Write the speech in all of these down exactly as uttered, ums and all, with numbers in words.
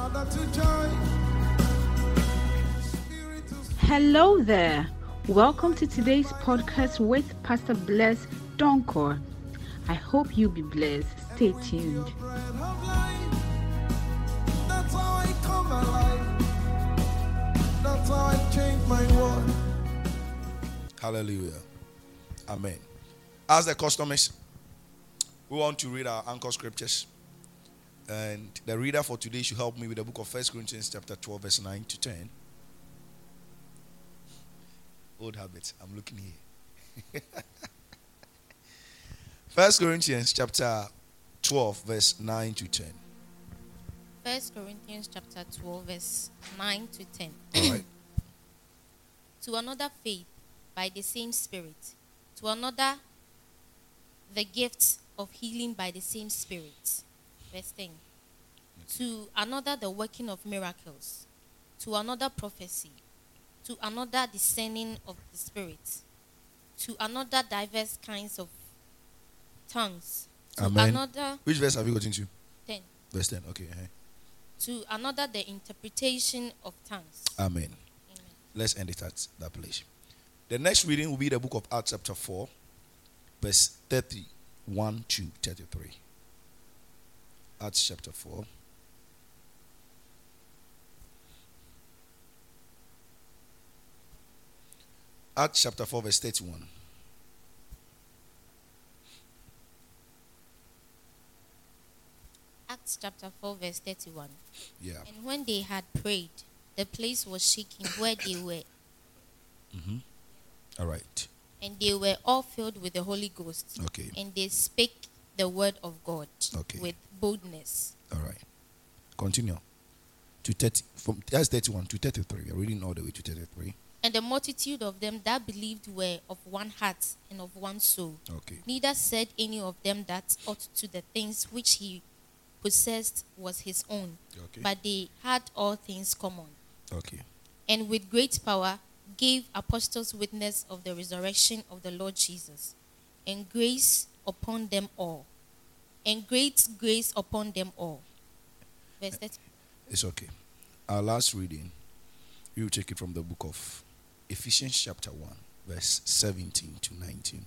Hello there. Welcome to today's podcast with Pastor Bless Donkor. I hope you'll be blessed. Stay tuned. That's how I come alive. That's how I change my world. Hallelujah. Amen. As the custom is, we want to read our anchor scriptures. And the reader for today should help me with the book of First Corinthians chapter twelve, verse nine to ten. Old habits. I'm looking here. First Corinthians chapter twelve, verse nine to ten. First Corinthians chapter twelve, verse nine to ten. All right. To another faith by the same Spirit. To another the gift of healing by the same Spirit. Verse ten. To another the working of miracles. To another prophecy. To another discerning of the Spirit. To another diverse kinds of tongues. To Amen. another Which verse have you gotten to? ten. Verse ten. Okay. uh-huh. To another the interpretation of tongues. Amen. Amen. Let's end it at that place. The next reading will be the book of Acts chapter four, verse thirty-one to thirty-three. Acts chapter four. Acts chapter four, verse thirty-one. Acts chapter four, verse thirty-one. Yeah. And when they had prayed, the place was shaking where they were, Mm-hmm. All right. and they were all filled with the Holy Ghost. Okay. And they spake the word of God Okay. with boldness. All right. Continue. To thirty from that's thirty-one to thirty-three. We're reading all the way to thirty-three. And the multitude of them that believed were of one heart and of one soul. Okay. Neither said any of them that ought to the things which he possessed was his own, Okay. but they had all things common. Okay. And with great power gave apostles witness of the resurrection of the Lord Jesus, and grace upon them all, and great grace upon them all. Verse thirty. It's okay. Our last reading, we will take it from the book of Ephesians chapter one, verse seventeen to nineteen.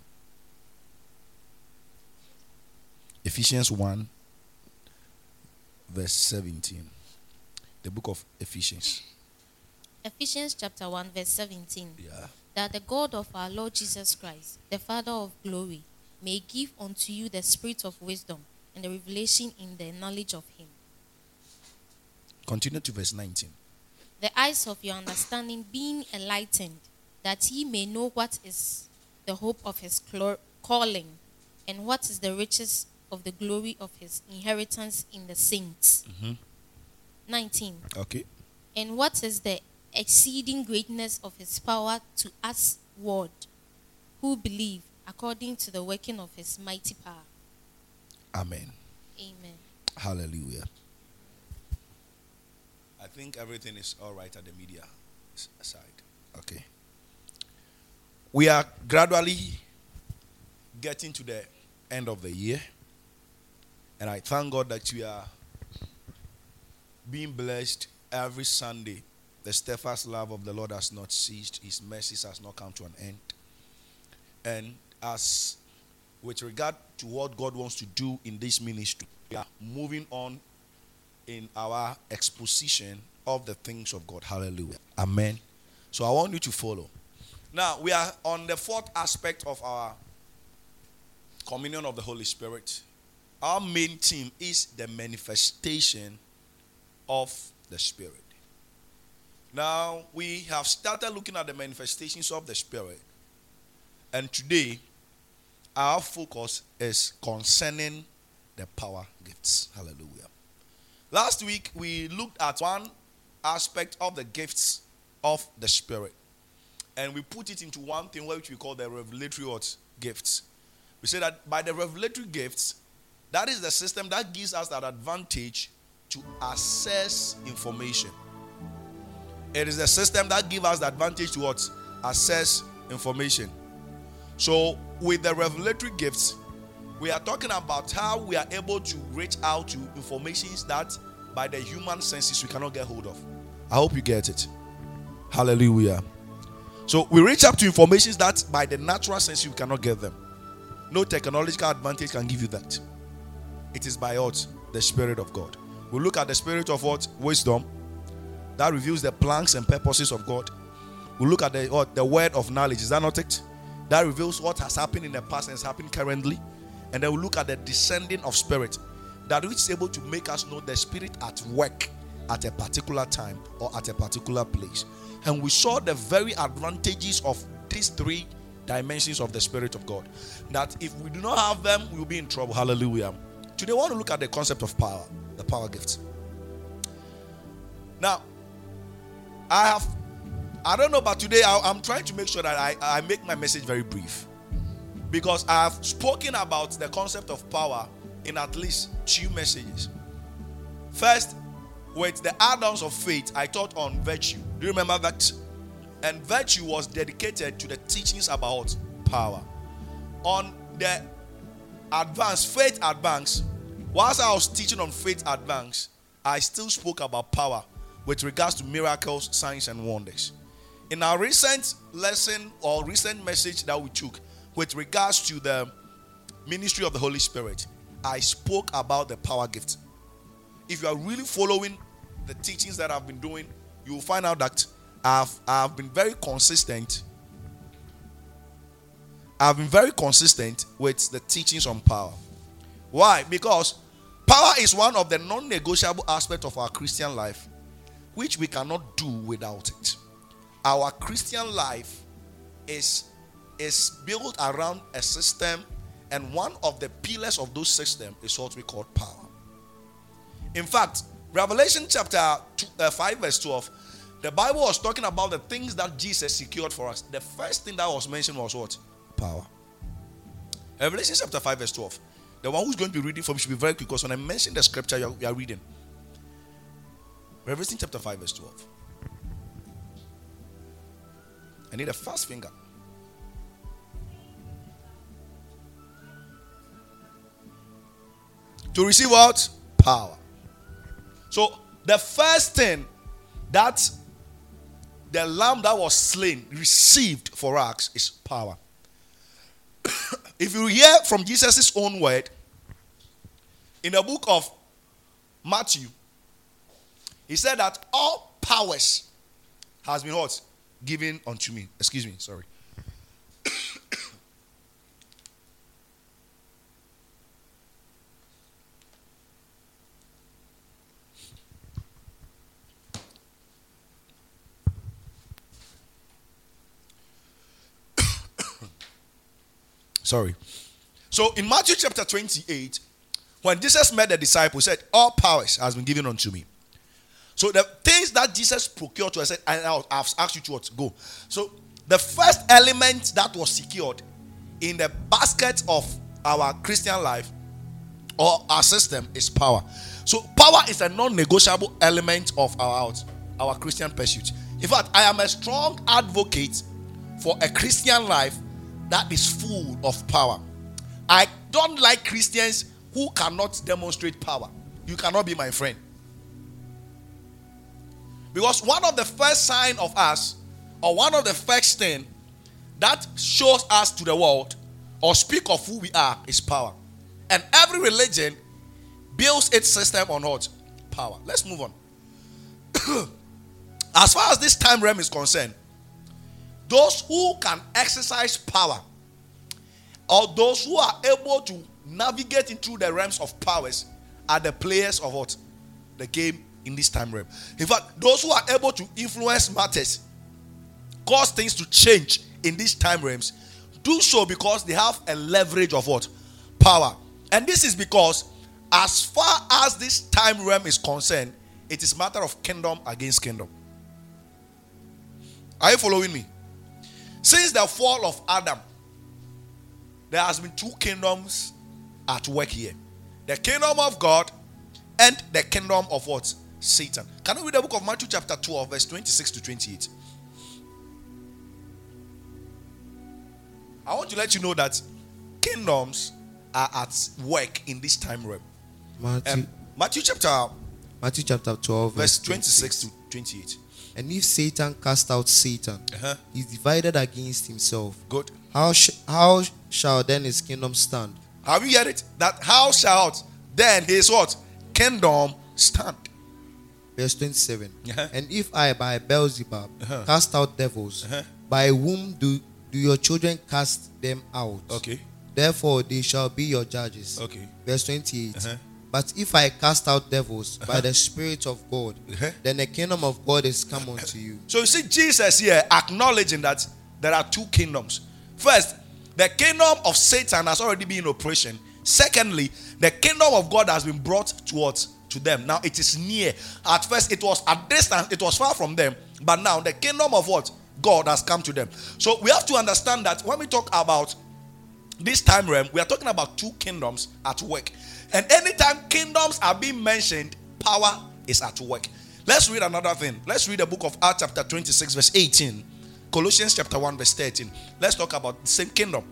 Ephesians one, verse seventeen. The book of Ephesians. Ephesians chapter one, verse seventeen. Yeah. That the God of our Lord Jesus Christ, the Father of glory, may give unto you the spirit of wisdom and the revelation in the knowledge of him. Continue to verse nineteen. The eyes of your understanding being enlightened, that ye may know what is the hope of his clo- calling, and what is the riches of the glory of his inheritance in the saints. Mm-hmm. nineteen. Okay. And what is the exceeding greatness of his power to us word, who believe according to the working of his mighty power. Amen. Amen. Hallelujah. I think everything is all right at the media side. Okay. We are gradually getting to the end of the year. And I thank God that we are being blessed every Sunday. The steadfast love of the Lord has not ceased. His mercies has not come to an end. And as with regard to what God wants to do in this ministry, we are moving on in our exposition of the things of God. Hallelujah. Amen. So I want you to follow. Now, we are on the fourth aspect of our communion of the Holy Spirit. Our main theme is the manifestation of the Spirit. Now, we have started looking at the manifestations of the Spirit. And today, our focus is concerning the power gifts. Hallelujah. Last week, we looked at one aspect of the gifts of the Spirit. And we put it into one thing which we call the revelatory what? Gifts. We say that by the revelatory gifts, that is the system that gives us that advantage to access information. It is the system that gives us the advantage to what? Access information. So, with the revelatory gifts, we are talking about how we are able to reach out to informations that by the human senses we cannot get hold of. I hope you get it. Hallelujah. So we reach up to informations that by the natural sense you cannot get them. No technological advantage can give you that. It is by what? The Spirit of God. We look at the Spirit of what? Wisdom. That reveals the plans and purposes of God. We look at the what? The word of knowledge. Is that not it? That reveals what has happened in the past and is happening currently. And then we look at the descending of Spirit. That which is able to make us know the Spirit at work at a particular time or at a particular place. And we saw the very advantages of these three dimensions of the Spirit of God. That if we do not have them, we will be in trouble. Hallelujah. Today, I want to look at the concept of power, the power gift. Now, I have, I don't know, but today I, I'm trying to make sure that I, I make my message very brief. Because I have spoken about the concept of power in at least two messages. First, with the add-ons of faith, I taught on virtue. Do you remember that? And virtue was dedicated to the teachings about power. On the advanced, faith advance, whilst I was teaching on faith advance, I still spoke about power with regards to miracles, signs, and wonders. In our recent lesson or recent message that we took with regards to the ministry of the Holy Spirit, I spoke about the power gift. If you are really following the teachings that I've been doing, you will find out that I've, I've been very consistent. I've been very consistent with the teachings on power. Why? Because power is one of the non-negotiable aspects of our Christian life, which we cannot do without it. Our Christian life is, is built around a system, and one of the pillars of those systems is what we call power. In fact, Revelation chapter two, uh, five verse twelve, the Bible was talking about the things that Jesus secured for us. The first thing that was mentioned was what? Power. Revelation chapter five verse twelve. The one who's going to be reading for me should be very quick, because when I mention the scripture you are, you are reading. Revelation chapter five verse twelve. I need a fast finger. To receive what? Power. So the first thing that the lamb that was slain received for us is power. If you hear from Jesus' own word, in the book of Matthew, he said that all powers has been what? Given unto me. Excuse me, sorry. Sorry. So in Matthew chapter twenty-eight, when Jesus met the disciples, he said, all powers has been given unto me. So the things that Jesus procured to us, and I've asked you to what? Go. So the first element that was secured in the basket of our Christian life or our system is power. So power is a non-negotiable element of our, our Christian pursuit. In fact, I am a strong advocate for a Christian life that is full of power. I don't like Christians who cannot demonstrate power. You cannot be my friend. Because one of the first signs of us, or one of the first things that shows us to the world or speak of who we are, is power. And every religion builds its system on what? Power. Let's move on. As far as this time realm is concerned, those who can exercise power, or those who are able to navigate into the realms of powers, are the players of what? The game in this time realm. In fact, those who are able to influence matters, cause things to change in these time realms, do so because they have a leverage of what? Power. And this is because as far as this time realm is concerned, it is a matter of kingdom against kingdom. Are you following me? Since the fall of Adam, there has been two kingdoms at work here. The kingdom of God and the kingdom of what? Satan. Can you read the book of Matthew chapter twelve, verse twenty-six to twenty-eight? I want to let you know that kingdoms are at work in this time realm. Matthew, Um, Matthew chapter Matthew chapter twelve, verse twenty-six to twenty-eight. And if Satan cast out Satan, Uh-huh. he is divided against himself. Good. How sh- how shall then his kingdom stand? Have you heard it? That how shall then his what? Kingdom stand. Verse twenty-seven. Uh-huh. And if I by Beelzebub Uh-huh. cast out devils, Uh-huh. by whom do, do your children cast them out? Okay. Therefore they shall be your judges. Okay. Verse twenty-eight. Uh-huh. But if I cast out devils by Uh-huh. the Spirit of God, Uh-huh. then the kingdom of God is come unto you. So you see Jesus here acknowledging that there are two kingdoms. First, the kingdom of Satan has already been in operation. Secondly, the kingdom of God has been brought towards to them. Now it is near. At first it was at distance, it was far from them. But now the kingdom of what? God has come to them. So we have to understand that when we talk about this time realm, we are talking about two kingdoms at work. And anytime kingdoms are being mentioned, power is at work. Let's read another thing. Let's read the book of Acts chapter twenty-six verse eighteen. Colossians chapter one verse thirteen. Let's talk about the same kingdom.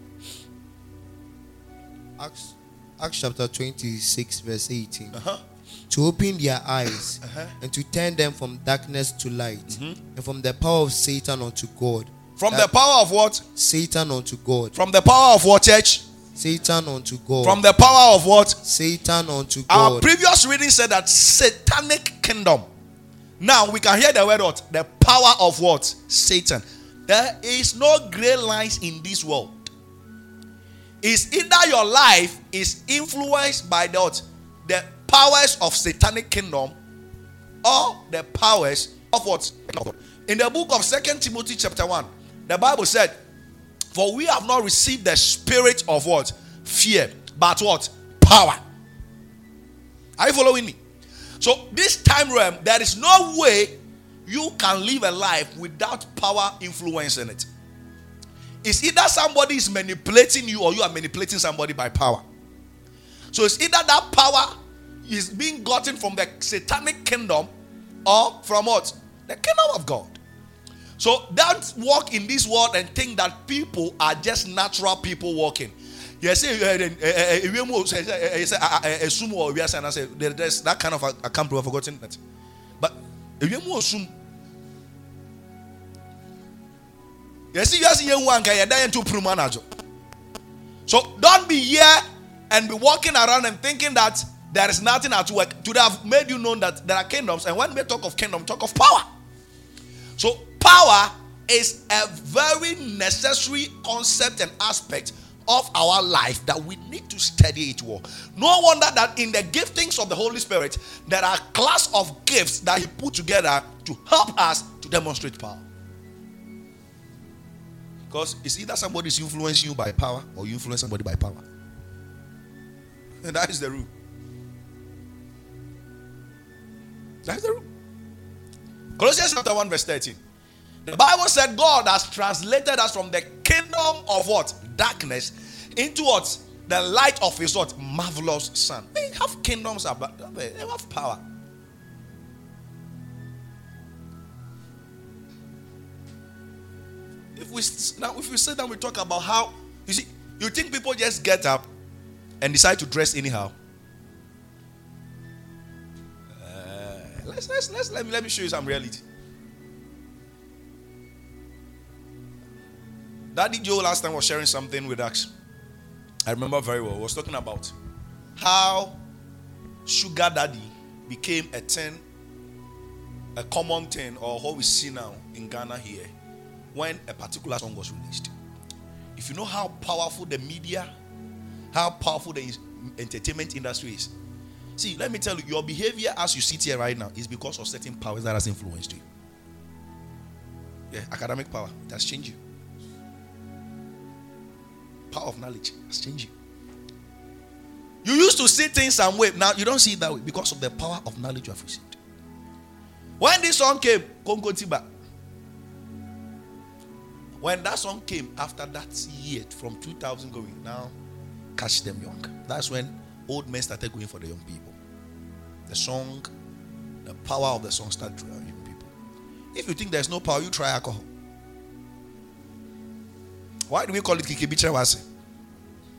Acts, Acts chapter twenty-six, verse eighteen. Uh-huh. To open their eyes Uh-huh. and to turn them from darkness to light, Mhm. and from the power of Satan unto God. From That- the power of what? Satan unto God. From the power of what, church? Satan unto God. From the power of what? Satan unto Our God. previous reading said that satanic kingdom. Now we can hear the word what? The power of what? Satan. There is no gray lines in this world. It's either your life is influenced by the, what? The powers of satanic kingdom or the powers of what? In the book of Second Timothy chapter one, the Bible said, for we have not received the spirit of what? Fear, but what? Power. Are you following me? So this time realm, there is no way you can live a life without power influencing it. It's either somebody is manipulating you or you are manipulating somebody by power. So it's either that power is being gotten from the satanic kingdom or from what? The kingdom of God. So don't walk in this world and think that people are just natural people walking. Yes, there's that kind of I can't prove I've forgotten that. But yes, you see one guy dying to prove manager. So don't be here and be walking around and thinking that there is nothing at work. To have made you know that there are kingdoms, and when we talk of kingdom, talk of power. So power is a very necessary concept and aspect of our life that we need to study it well. No wonder that in the giftings of the Holy Spirit, there are class of gifts that He put together to help us to demonstrate power. Because it's either somebody is influencing you by power or you influence somebody by power. And that is the rule. That is the rule. Colossians chapter one verse thirteen. The Bible said God has translated us from the kingdom of what? Darkness into what? The light of His what? Marvelous Son. They have kingdoms, they have power. If we now if we sit down, we talk about how you see, you think people just get up and decide to dress anyhow. Uh, let's let's let's let me let me show you some reality. Daddy Joe last time was sharing something with us. I remember very well. He was talking about how sugar daddy became a thing, a common thing, or what we see now in Ghana here, when a particular song was released. If you know how powerful the media, how powerful the entertainment industry is. See, let me tell you, your behavior as you sit here right now is because of certain powers that has influenced you. Yeah, academic power, it has changed you. Power of knowledge has changed you. You used to see things some way. Now you don't see it that way because of the power of knowledge you have received. When this song came, Kongo Tiba. When that song came after that year, from two thousand going, now catch them young. That's when old men started going for the young people. The song, the power of the song started drawing young people. If you think there's no power, you try alcohol. Why do we call it Kikibicha Wase?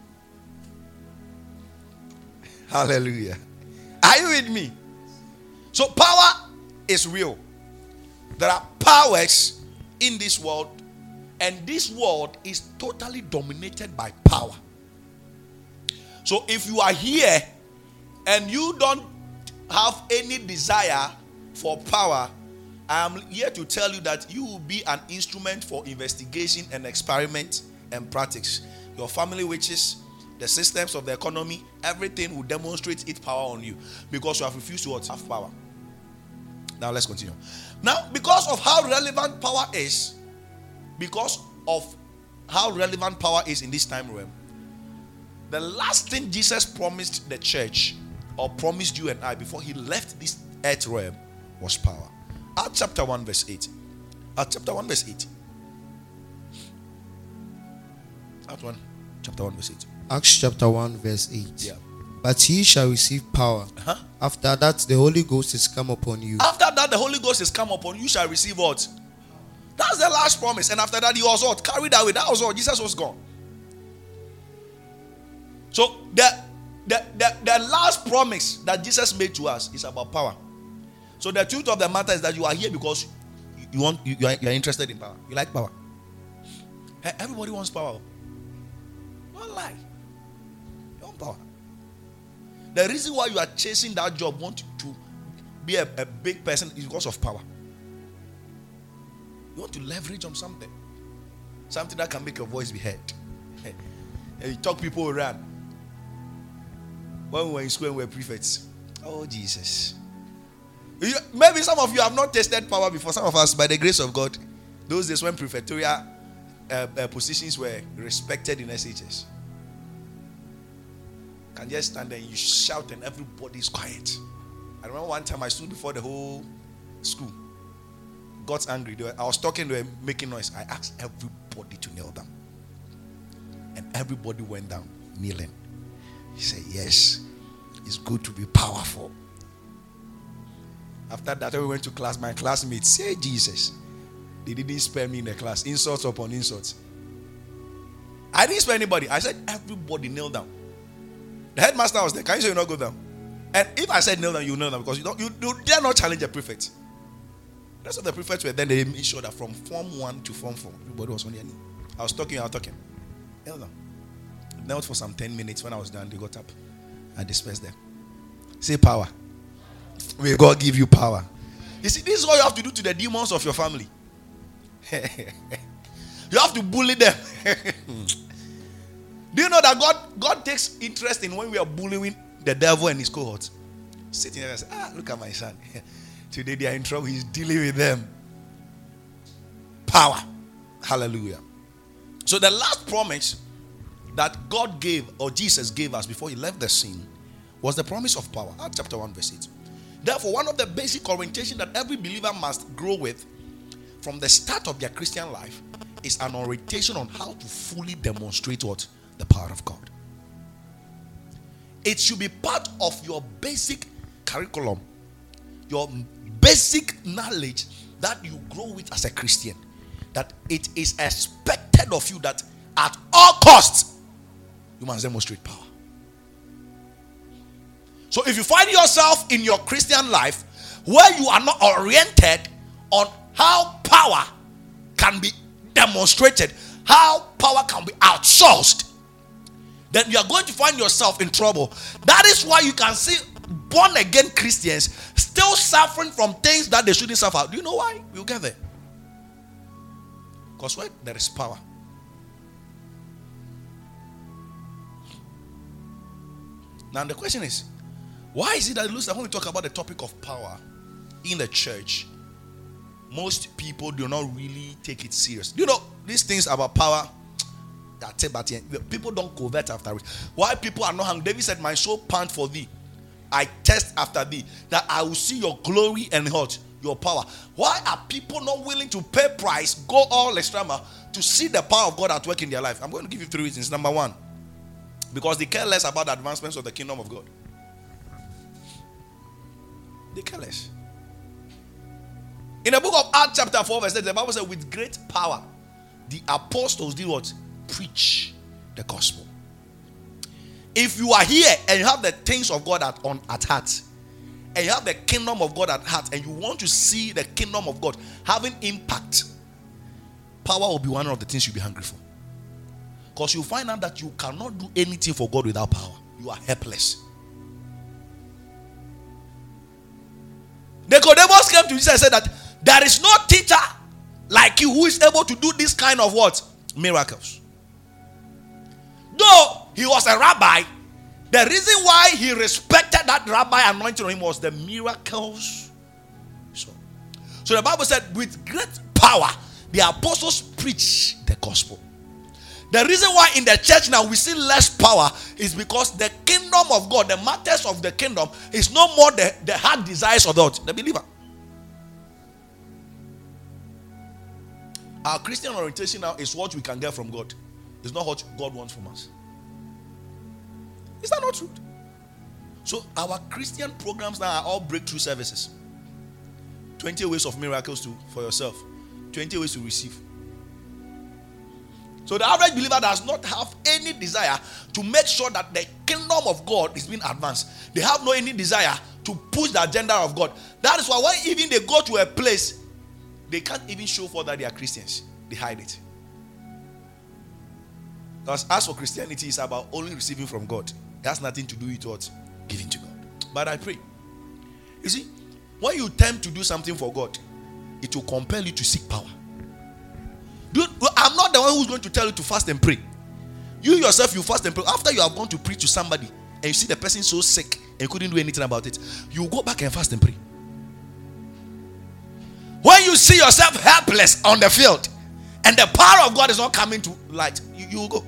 Hallelujah. Are you with me? So power is real. There are powers in this world, and this world is totally dominated by power. So if you are here and you don't have any desire for power, I am here to tell you that you will be an instrument for investigation and experiment and practice. Your family witches, the systems of the economy, everything will demonstrate its power on you because you have refused to have power. Now let's continue. Now, because of how relevant power is, because of how relevant power is in this time realm, the last thing Jesus promised the church, or promised you and I before he left this earth realm, was power. Acts chapter one verse eight. Acts chapter one verse eight. Acts one chapter one verse eight. Acts chapter one verse eight. Yeah. But ye shall receive power. Uh-huh. After that the Holy Ghost is come upon you. After that the Holy Ghost is come upon you, you shall receive what? That's the last promise. And after that he was what? Carried away. That was all. Jesus was gone. So the, the, the, the last promise that Jesus made to us is about power. So the truth of the matter is that you are here because you, you want you, you, are, you are interested in power. You like power. Hey, everybody wants power. Don't lie. You want power. The reason why you are chasing that job, want to be a, a big person, is because of power. You want to leverage on something. Something that can make your voice be heard. And you talk people around. When we were in school and we were prefects. Oh, Jesus. You, maybe some of you have not tasted power before. Some of us, by the grace of God, those days when prefectorial uh, uh, positions were respected in S H S. You can just stand there and you shout and everybody's quiet. I remember one time I stood before the whole school. Got angry. They were, I was talking, they were making noise. I asked everybody to kneel down. And everybody went down, kneeling. He said, yes, it's good to be powerful. After that, we went to class. My classmates say, Jesus. They didn't spare me in the class. Insults upon insults. I didn't spare anybody. I said, everybody kneel down. The headmaster was there. Can you say you not go down? And if I said kneel down, you kneel down because you don't, you, you dare not challenge a prefect. The rest of the prefects were then they made sure that from form one to form four, everybody was on their knee. I was talking, I was talking. Kneel down. Knelt for some ten minutes. When I was done, they got up and dispersed them. Say power. May God give you power. You see, this is what you have to do to the demons of your family. You have to bully them. Do you know that God, God takes interest in when we are bullying the devil and his cohorts? Sitting there and say, ah, look at my son. Today they are in trouble. He's dealing with them. Power. Hallelujah. So the last promise that God gave, or Jesus gave us before he left the scene, was the promise of power. Acts chapter one verse eight. Therefore, one of the basic orientation that every believer must grow with from the start of their Christian life is an orientation on how to fully demonstrate what? The power of God. It should be part of your basic curriculum, your basic knowledge that you grow with as a Christian. That it is expected of you that at all costs, you must demonstrate power. So if you find yourself in your Christian life where you are not oriented on how power can be demonstrated, how power can be outsourced, then you are going to find yourself in trouble. That is why you can see born again Christians still suffering from things that they shouldn't suffer. Do you know why? We'll get there. Because where there is power. Now the question is, why is it that it looks like when we talk about the topic of power in the church, most people do not really take it serious? You know, these things about power, that's it, but people don't covet after it. Why people are not hungry? David said, my soul pant for thee. I test after thee, that I will see your glory and what? Your power. Why are people not willing to pay price, go all extra mile to see the power of God at work in their life? I'm going to give you three reasons. Number one, because they care less about the advancements of the kingdom of God. They care less. In the book of Acts chapter four verse eight, the Bible says, with great power the apostles did what? Preach the gospel. If you are here and you have the things of God at, on, at heart, and you have the kingdom of God at heart, and you want to see the kingdom of God having impact, power will be one of the things you'll be hungry for. Because you find out that you cannot do anything for God without power. You are helpless. Nicodemus came to Jesus and said that there is no teacher like you who is able to do this kind of what? Miracles. Though he was a rabbi, the reason why he respected that rabbi anointing on him was the miracles. So, so the Bible said, with great power, the apostles preach the gospel. The reason why in the church now we see less power is because the kingdom of God, the matters of the kingdom, is no more the, the heart desires of the, the believer. Our Christian orientation now is what we can get from God. It's not what God wants from us. Is that not true? So our Christian programs now are all breakthrough services. twenty ways of miracles to for yourself. twenty ways to receive. So the average believer does not have any desire to make sure that the kingdom of God is being advanced. They have no any desire to push the agenda of God. That is why when even they go to a place, they can't even show for that they are Christians. They hide it. Because as for Christianity, it's about only receiving from God. It has nothing to do with what? Giving to God. But I pray. You see, when you attempt to do something for God, it will compel you to seek power. Dude, I'm not the one who's going to tell you to fast and pray. You yourself, you fast and pray. After you have gone to preach to somebody and you see the person so sick and you couldn't do anything about it, you go back and fast and pray. When you see yourself helpless on the field and the power of God is not coming to light, you, you will go.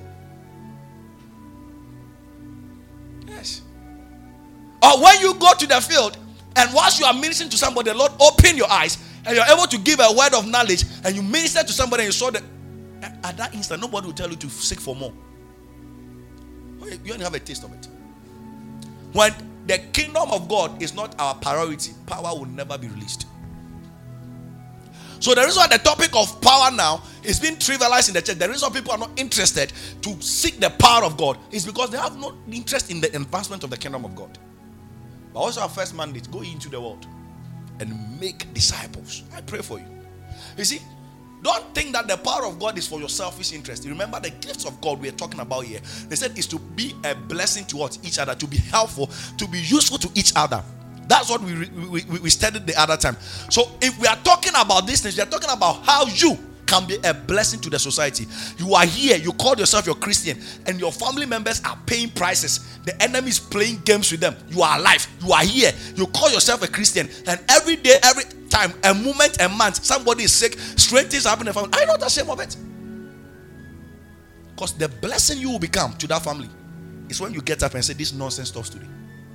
Yes. Or when you go to the field and whilst you are ministering to somebody, the Lord open your eyes and you're able to give a word of knowledge and you minister to somebody and you saw that at that instant, nobody will tell you to seek for more. You only have a taste of it. When the kingdom of God is not our priority, power will never be released. So the reason why the topic of power now is being trivialized in the church, the reason why people are not interested to seek the power of God is because they have no interest in the advancement of the kingdom of God. But also our first mandate, go into the world and make disciples. I pray for you. You see, don't think that the power of God is for your selfish interest. Remember the gifts of God we are talking about here. They said is to be a blessing towards each other, to be helpful, to be useful to each other. That's what we, we, we, we studied the other time. So if we are talking about this, we are talking about how you can be a blessing to the society. You are here, you call yourself your Christian, and your family members are paying prices. The enemy is playing games with them. You are alive. You are here. You call yourself a Christian, and every day, every time, a moment, a month, somebody is sick, strange things happen in the family. Are you not ashamed of it? Because the blessing you will become to that family is when you get up and say, this nonsense stops today.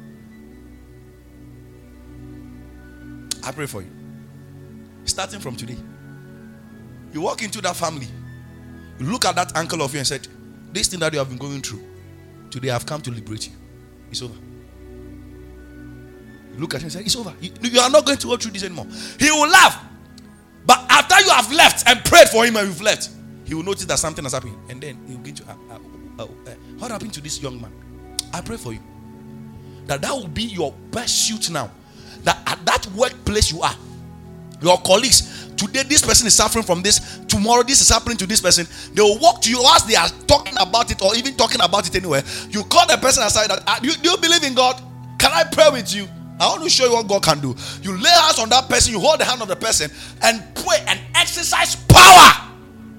I pray for you. Starting from today. You walk into that family. You look at that uncle of you and said, this thing that you have been going through, today I've come to liberate you. It's over. You look at him and say, it's over. You, you are not going to go through this anymore. He will laugh. But after you have left and prayed for him and you've left, he will notice that something has happened. And then he will begin to, uh, uh, uh, uh, what happened to this young man? I pray for you. That that will be your best suit now. That at that workplace you are, your colleagues, today this person is suffering from this, tomorrow this is happening to this person, they will walk to you as they are talking about it or even talking about it anywhere. You call the person aside that, uh, do, you, do you believe in God? Can I pray with you? I want to show you what God can do. You lay hands on that person, you hold the hand of the person and pray and exercise power.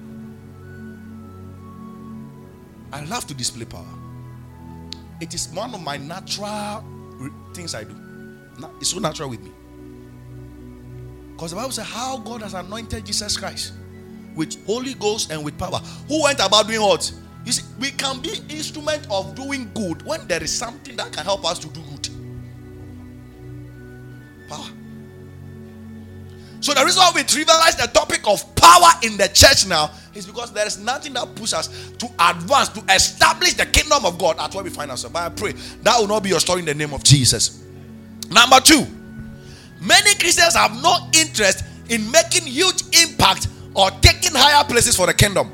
I love to display power. It is one of my natural things I do. It's so natural with me. Because the Bible says how God has anointed Jesus Christ with Holy Ghost and with power. Who went about doing what? You see, we can be instrument of doing good when there is something that can help us to do good. Power. So the reason why we trivialize the topic of power in the church now is because there is nothing that pushes us to advance, to establish the kingdom of God at where we find ourselves. But I pray that will not be your story in the name of Jesus. Number two, many Christians have no interest in making huge impact or taking higher places for the kingdom.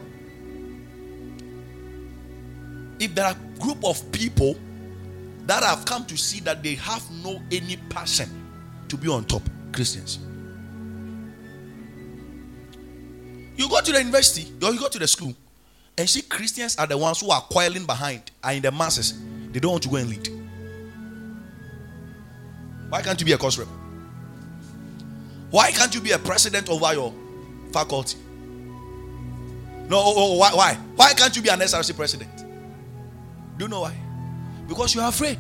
If there are a group of people that have come to see that they have no any passion to be on top. Christians. You go to the university or you go to the school and see Christians are the ones who are coiling behind, are in the masses. They don't want to go and lead. Why can't you be a course rep? Why can't you be a president over your faculty? No, oh, oh, why, why? Why can't you be an S R C president? Do you know why? Because you are afraid.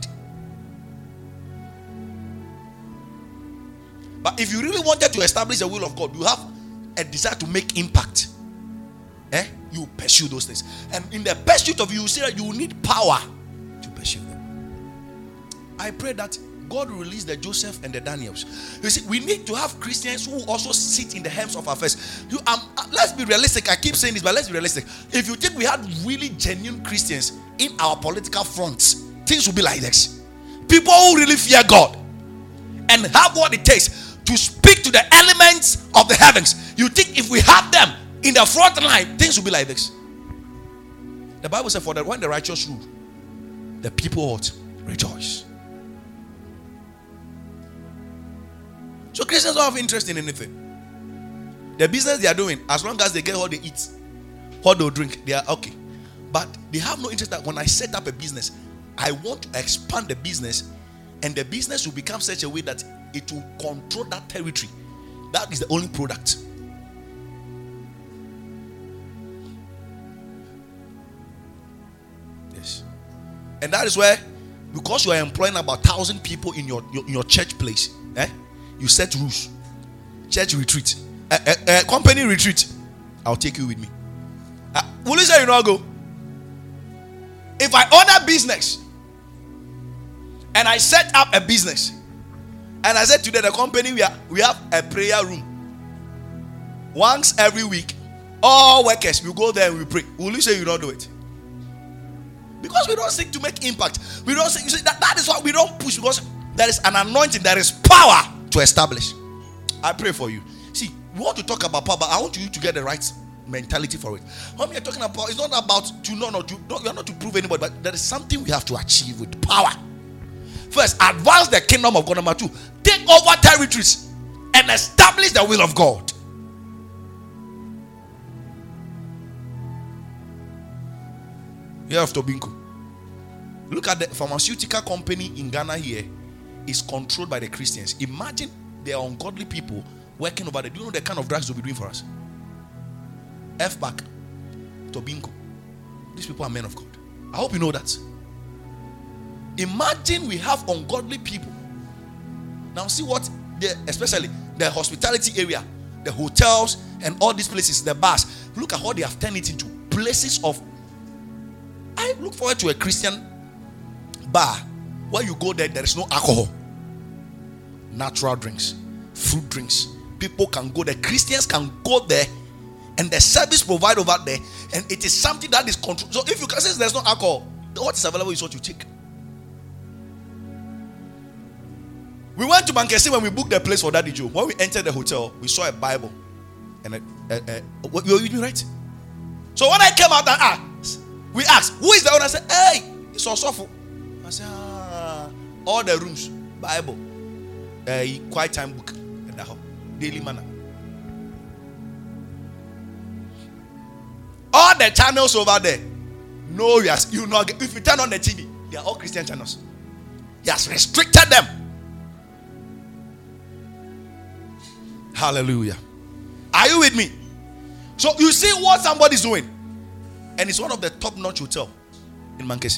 But if you really wanted to establish the will of God, you have a desire to make impact. Eh? You pursue those things. And in the pursuit of you, you see that you need power to pursue them. I pray that God will release the Joseph and the Daniels. You see, we need to have Christians who also sit in the hems of affairs. You, um, uh, let's be realistic. I keep saying this, but let's be realistic. If you think we had really genuine Christians in our political fronts, things will be like this. People who really fear God and have what it takes to speak to the elements of the heavens. You think if we have them in the front line, things will be like this. The Bible said, for that when the righteous rule, the people ought rejoice. So Christians don't have interest in anything. The business they are doing, as long as they get what they eat, what they drink, they are okay. But they have no interest that when I set up a business, I want to expand the business, and the business will become such a way that it will control that territory. That is the only product. Yes. And that is where, because you are employing about thousand people in your, your, in your church place, eh? You set rules. Church retreat, a, a, a company retreat. I'll take you with me. Uh, will you say you not go? If I own a business and I set up a business and I said today the company we are we have a prayer room once every week, all workers will go there and we pray. Will you say you not do it? Because we don't seek to make impact. We don't seek, you see, that, that is why we don't push, because there is an anointing, there is power to establish. I pray for you. See, we want to talk about power, but I want you to get the right mentality for it. When we are talking about, it's not about to no, no, to, no, you are not to prove anybody, but there is something we have to achieve with power. First, advance the kingdom of God. Number two, take over territories and establish the will of God. You have Tobinko. Look at the pharmaceutical company in Ghana here. Is controlled by the Christians. Imagine there are ungodly people working over there. Do you know the kind of drugs they'll be doing for us? F back, Tobinko. These people are men of God. I hope you know that. Imagine we have ungodly people. Now see what the, especially the hospitality area, the hotels and all these places, the bars. Look at how they have turned it into places of. I look forward to a Christian bar where you go there, there is no alcohol. Natural drinks, fruit drinks. People can go there. Christians can go there, and the service provided over there, and it is something that is controlled. So if you can say there's no alcohol, what is available is what you take. We went to Manchester when we booked the place for Daddy Joe. When we entered the hotel, we saw a Bible, and a, a, a, what you you right? So when I came out and asked, we asked, who is the owner? I said, hey, it's Osofo. I said, ah, all the rooms, Bible, a uh, quiet time book, and the daily manner. All the channels over there, no, yes, you know, if you turn on the T V, they are all Christian channels. He has restricted them. Hallelujah. Are you with me? So you see what somebody's doing, and it's one of the top-notch hotel in Mankesim.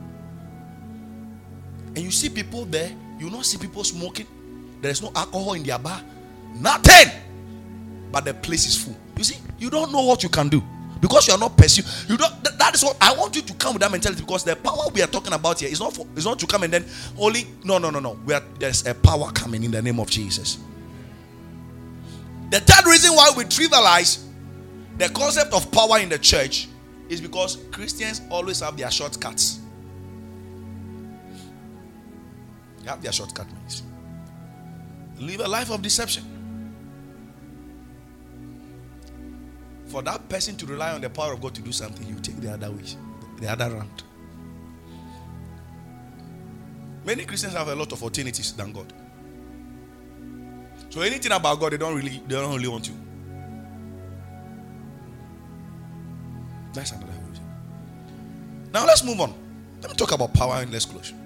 And you see people there, you not see people smoking. There is no alcohol in their bar. Nothing. But the place is full. You see, you don't know what you can do because you are not pursuing. You don't. That, that is what I want you to come with, that mentality, because the power we are talking about here is not for, is not to come and then only. No, no, no, no. We are, there's a power coming in the name of Jesus. The third reason why we trivialize the concept of power in the church is because Christians always have their shortcuts. They have their shortcut means. Live a life of deception. For that person to rely on the power of God to do something, you take the other way, the other route. Many Christians have a lot of alternatives than God. So anything about God, they don't really, they don't really want you. That's another reason. Now let's move on. Let me talk about power and let's close.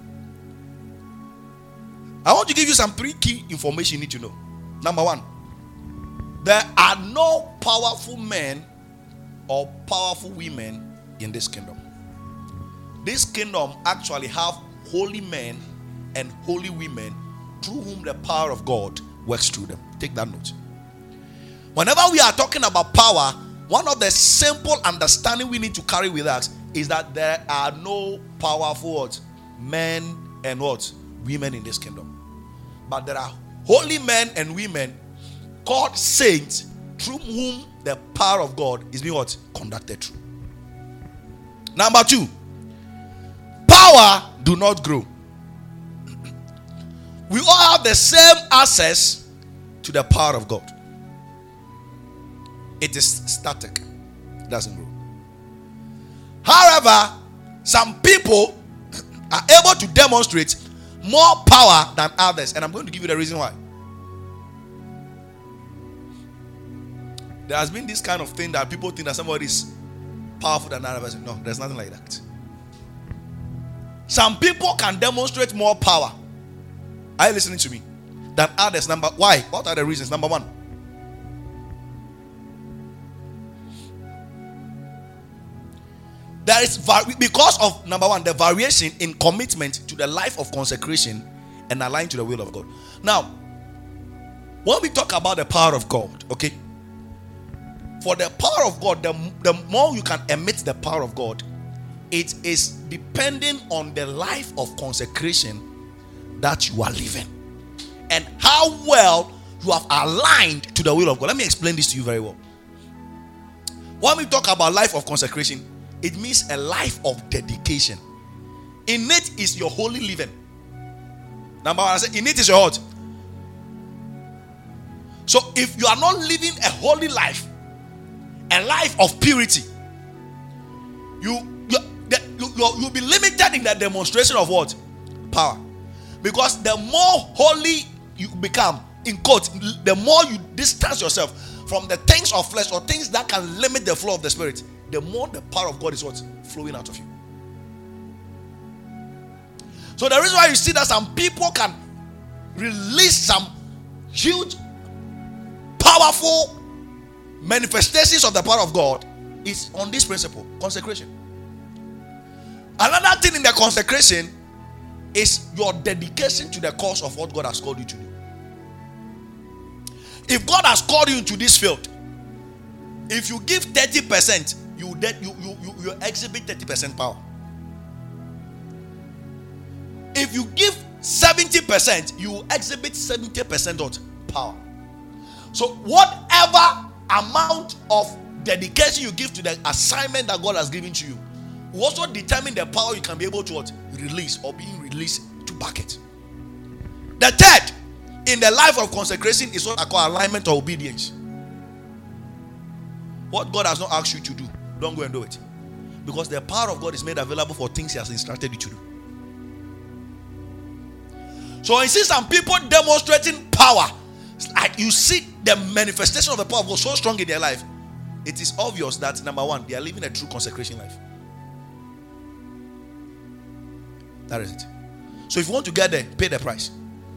I want to give you some three key information you need to know. Number one, there are no powerful men or powerful women in this kingdom. This kingdom actually have holy men and holy women through whom the power of God works through them. Take that note. Whenever we are talking about power, one of the simple understanding we need to carry with us is that there are no powerful what? Men and what? Women in this kingdom. But there are holy men and women called saints through whom the power of God is being what? Conducted through. Number two, power do not grow. We all have the same access to the power of God. It is static. It doesn't grow. However, some people are able to demonstrate more power than others. And I'm going to give you the reason why. There has been this kind of thing that people think that somebody is powerful than another person. No, there's nothing like that. Some people can demonstrate more power. Are you listening to me? Than others. Number why? What are the reasons? Number one. There is because of number one, the variation in commitment to the life of consecration and aligned to the will of God. Now, when we talk about the power of God, okay, for the power of God, the, the more you can emit the power of God, it is depending on the life of consecration that you are living and how well you have aligned to the will of God. Let me explain this to you very well. When we talk about life of consecration, it means a life of dedication. In it is your holy living. Number one, I say, in it is your heart. So if you are not living a holy life, a life of purity, you you you you you'll be limited in the demonstration of what? Power. Because the more holy you become, in quote, the more you distance yourself from the things of flesh or things that can limit the flow of the spirit, the more the power of God is what? Flowing out of you. So the reason why you see that some people can release some huge, powerful manifestations of the power of God is on this principle, consecration. Another thing in the consecration is your dedication to the cause of what God has called you to do. If God has called you into this field, if you give thirty percent, you, you, you, you, you exhibit thirty percent power. If you give seventy percent, you exhibit seventy percent of power. So whatever amount of dedication you give to the assignment that God has given to you will also determine the power you can be able to what? Release or being released to back it. The third in the life of consecration is what I call alignment or obedience. What God has not asked you to do, don't go and do it. Because the power of God is made available for things He has instructed you to do. So when you see some people demonstrating power, like you see the manifestation of the power of God so strong in their life, it is obvious that number one, they are living a true consecration life. That is it. So if you want to get there, pay the price.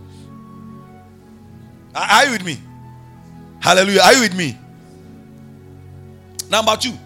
Are, are you with me? Hallelujah. Are you with me? Number two,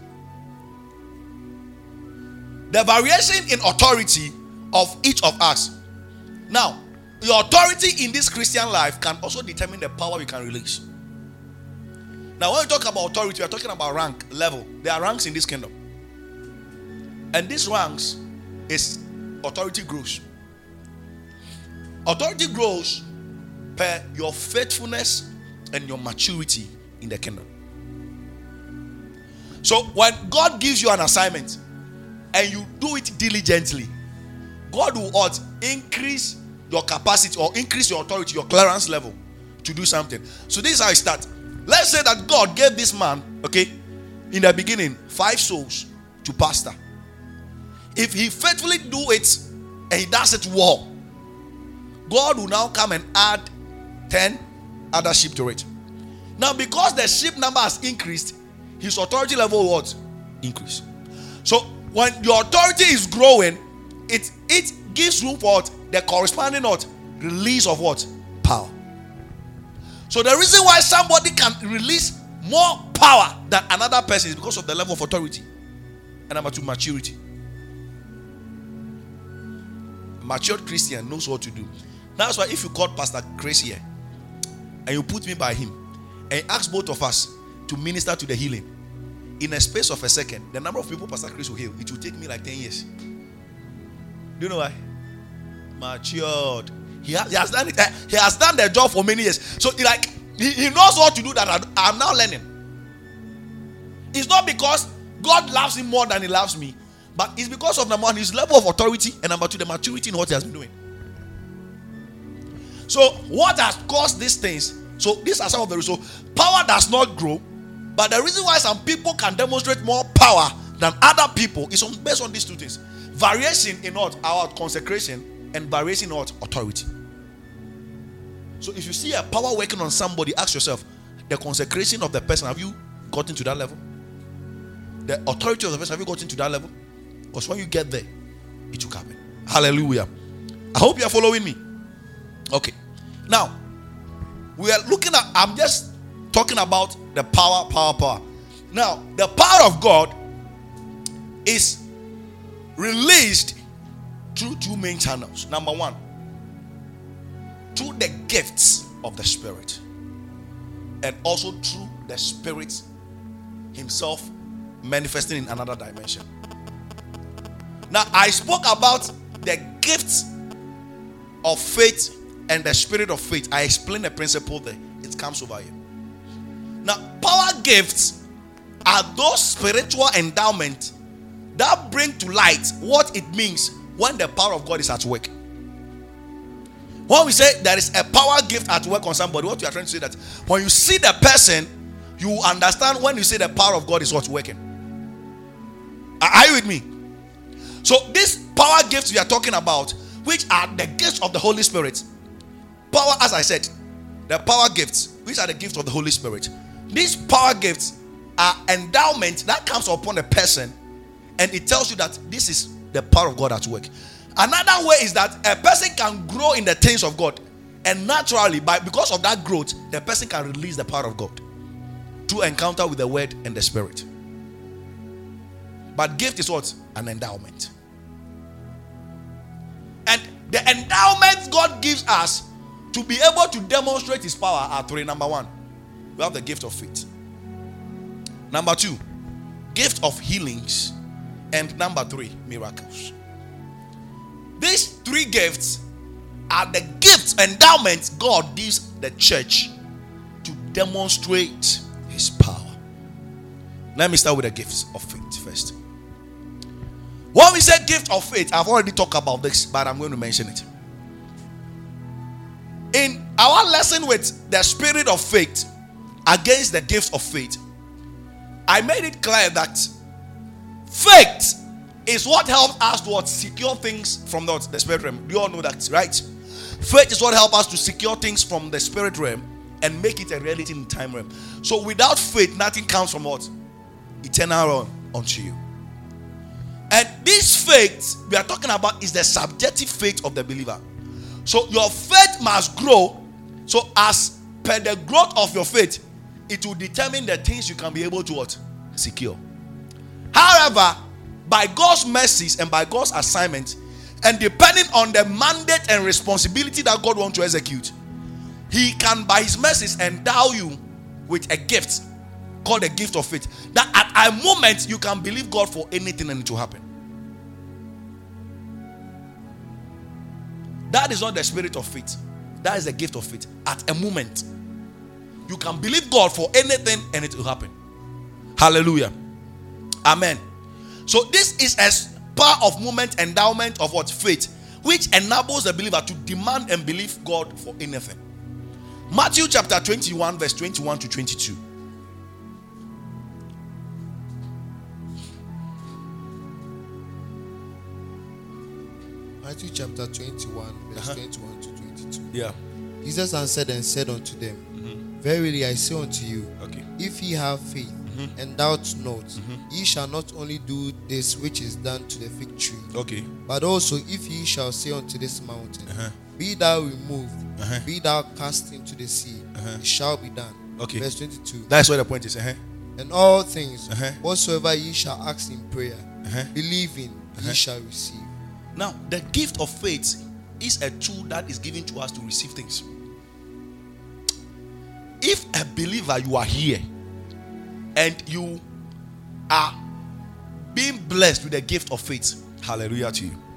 the variation in authority of each of us. Now, your authority in this Christian life can also determine the power you can release. Now, when we talk about authority, we are talking about rank, level. There are ranks in this kingdom. And these ranks is authority grows. Authority grows per your faithfulness and your maturity in the kingdom. So when God gives you an assignment and you do it diligently, God will what? Increase your capacity or increase your authority, your clearance level to do something. So this is how it starts. Let's say that God gave this man, okay, in the beginning, five souls to pastor. If he faithfully do it and he does it well, God will now come and add ten, other sheep to it. Now, because the sheep number has increased, his authority level will what? Increase. So when your authority is growing, it it gives room for what? The corresponding what? Release of what? Power. So the reason why somebody can release more power than another person is because of the level of authority. And number two, maturity. A matured Christian knows what to do. That's why if you call Pastor Chris here and you put me by him and ask both of us to minister to the healing, in a space of a second, the number of people Pastor Chris will heal, it will take me like ten years. Do you know why? Matured. He has, he has done it. He has done the job for many years. So like he, he knows what to do that I, I'm now learning. It's not because God loves him more than he loves me, but it's because of number one, his level of authority, and number two, the maturity in what he has been doing. So what has caused these things? So these are some of the reasons. So power does not grow, but the reason why some people can demonstrate more power than other people is on, based on these two things: variation in what? Our consecration, and variation in what? Authority. So if you see a power working on somebody, ask yourself, the consecration of the person, have you gotten to that level? The authority of the person, have you gotten to that level? Because when you get there, it will happen. Hallelujah. I hope you are following me. Okay. Now, we are looking at, I'm just talking about the power, power, power. Now, the power of God is released through two main channels. Number one, through the gifts of the Spirit, and also through the Spirit himself manifesting in another dimension. Now, I spoke about the gifts of faith and the spirit of faith. I explained the principle there. It comes over here. Now, power gifts are those spiritual endowments that bring to light what it means when the power of God is at work. When we say there is a power gift at work on somebody, what we are trying to say that when you see the person, you understand when you say the power of God is what's working. Are you with me? So these power gifts we are talking about, which are the gifts of the Holy Spirit. Power, as I said, the power gifts, which are the gifts of the Holy Spirit. These power gifts are endowment that comes upon a person, and it tells you that this is the power of God at work. Another way is that a person can grow in the things of God, and naturally, by because of that growth, the person can release the power of God through encounter with the Word and the Spirit. But gift is what? An endowment. And the endowments God gives us to be able to demonstrate his power are three. Number one, we have the gift of faith. Number two, gift of healings. And number three, miracles. These three gifts are the gifts, endowments God gives the church to demonstrate his power. Let me start with the gifts of faith first. When we say gift of faith, I've already talked about this, but I'm going to mention it. In our lesson with the spirit of faith against the gift of faith, I made it clear that faith is what helps us to what, secure things from the, the spirit realm. You all know that, right? Faith is what helps us to secure things from the spirit realm and make it a reality in time realm. So without faith, nothing comes from what? Eternal realm unto you. And this faith we are talking about is the subjective faith of the believer. So your faith must grow. So as per the growth of your faith, it will determine the things you can be able to what? Secure. However, by God's mercies and by God's assignment, and depending on the mandate and responsibility that God wants to execute, he can by his mercies endow you with a gift called the gift of faith, that at a moment you can believe God for anything and it will happen. That is not the spirit of faith. That is the gift of faith. At a moment you can believe God for anything and it will happen. Hallelujah. Amen. So this is a power of moment, endowment of what? Faith, which enables the believer to demand and believe God for anything. Matthew chapter twenty-one verse twenty-one to twenty-two. Matthew chapter twenty-one, verse uh-huh. twenty-one to twenty-two. Yeah. Jesus answered and said unto them, mm-hmm. Verily I say unto you, Okay. if ye have faith and doubt not, ye shall not only do this which is done to the fig tree, Okay. but also if ye shall say unto this mountain, Uh-huh. be thou removed, Uh-huh. be thou cast into the sea, Uh-huh. it shall be done. Okay. Verse twenty-two. That's where the point is. Uh-huh. And all things Uh-huh. whatsoever ye shall ask in prayer, Uh-huh. believing, Uh-huh. ye shall receive. Now, the gift of faith is a tool that is given to us to receive things. If a believer, you are here and you are being blessed with the gift of faith, hallelujah to you.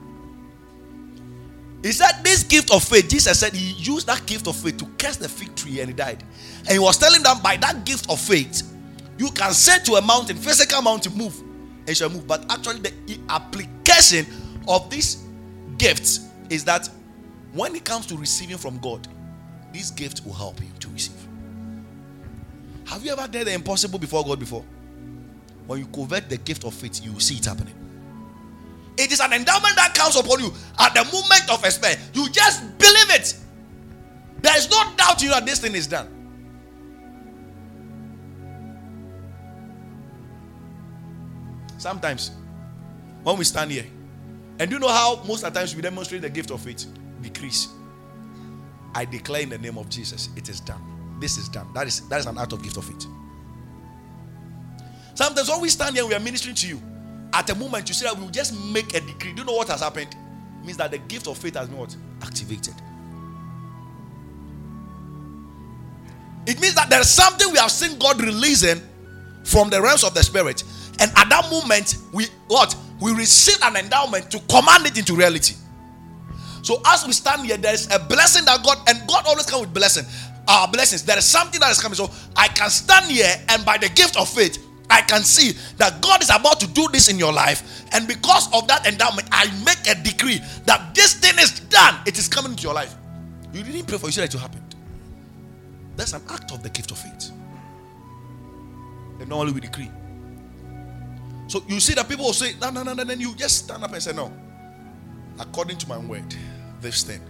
He said, this gift of faith, Jesus said he used that gift of faith to curse the fig tree and he died. And he was telling them, by that gift of faith, you can say to a mountain, physical mountain, move, and it shall move. But actually, the application of this gift is that when it comes to receiving from God, this gift will help you to receive. Have you ever done the impossible before God before? When you convert the gift of faith, you will see it happening. It is an endowment that comes upon you at the moment of expect. You just believe it. There is no doubt in you that this thing is done. Sometimes, when we stand here, and do you know how most of the times we demonstrate the gift of faith? Decrease. I declare in the name of Jesus, it is done. This is done. That is, that is an act of gift of faith. Sometimes when we stand here, we are ministering to you. At a moment, you say that we will just make a decree. Do you know what has happened? It means that the gift of faith has been what? Activated. It means that there is something we have seen God releasing from the realms of the spirit. And at that moment, we what? We receive an endowment to command it into reality. So as we stand here, there is a blessing that God, and God always comes with blessing. Our blessings. There is something that is coming. So I can stand here, and by the gift of faith, I can see that God is about to do this in your life. And because of that endowment, I make a decree that this thing is done. It is coming into your life. You didn't pray for it, you said it happened. That's an act of the gift of faith. And normally we decree. So you see that people will say, no, no, no, no, then you just stand up and say, no. According to my word, this thing.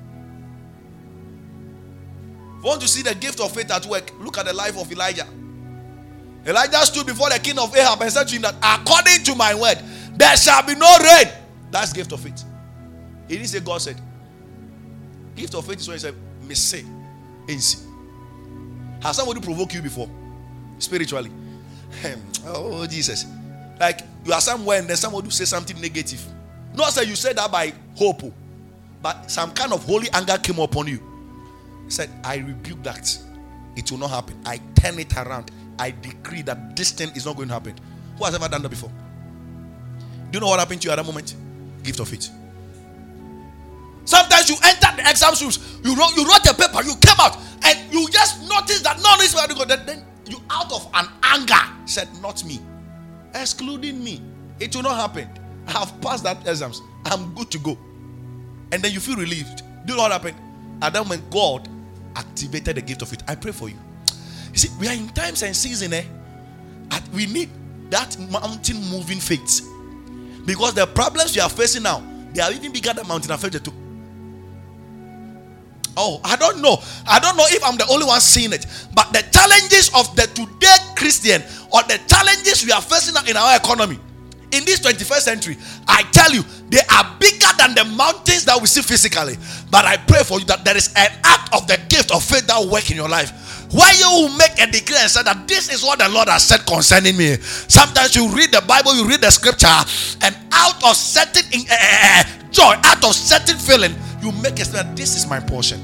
If you want to see the gift of faith at work, look at the life of Elijah. Elijah stood before the king of Ahab and said to him that according to my word, there shall be no rain. That's gift of faith. He didn't say God said. Gift of faith is when he said, me say, has somebody provoked you before? Spiritually. Oh, Jesus. Like you are somewhere and then somebody will say something negative. Not say you said that by hope, but some kind of holy anger came upon you. He said, I rebuke that. It will not happen. I turn it around. I decree that this thing is not going to happen. Who has ever done that before? Do you know what happened to you at that moment? Gift of faith. Sometimes you enter the exam rooms, you wrote, you wrote a paper, you came out, and you just noticed that none is where to go. Then, then you, out of an anger, said, "Not me," excluding me. It will not happen. I have passed that exams. I'm good to go. And then you feel relieved. Do you know what happened? At that moment, God activated the gift of faith. I pray for you. You see, we are in times and season, eh? And we need that mountain moving faith. Because the problems we are facing now, they are even bigger than mountain affected too. Oh, I don't know. I don't know if I'm the only one seeing it. But the challenges of the today Christian, or the challenges we are facing in our economy, in this twenty-first century, I tell you, they are bigger than the mountains that we see physically. But I pray for you that there is an act of the gift of faith that will work in your life. Where you will make a decree and say that this is what the Lord has said concerning me. Sometimes you read the Bible, you read the scripture, and out of certain uh, joy, out of certain feeling, you make a statement, this is my portion.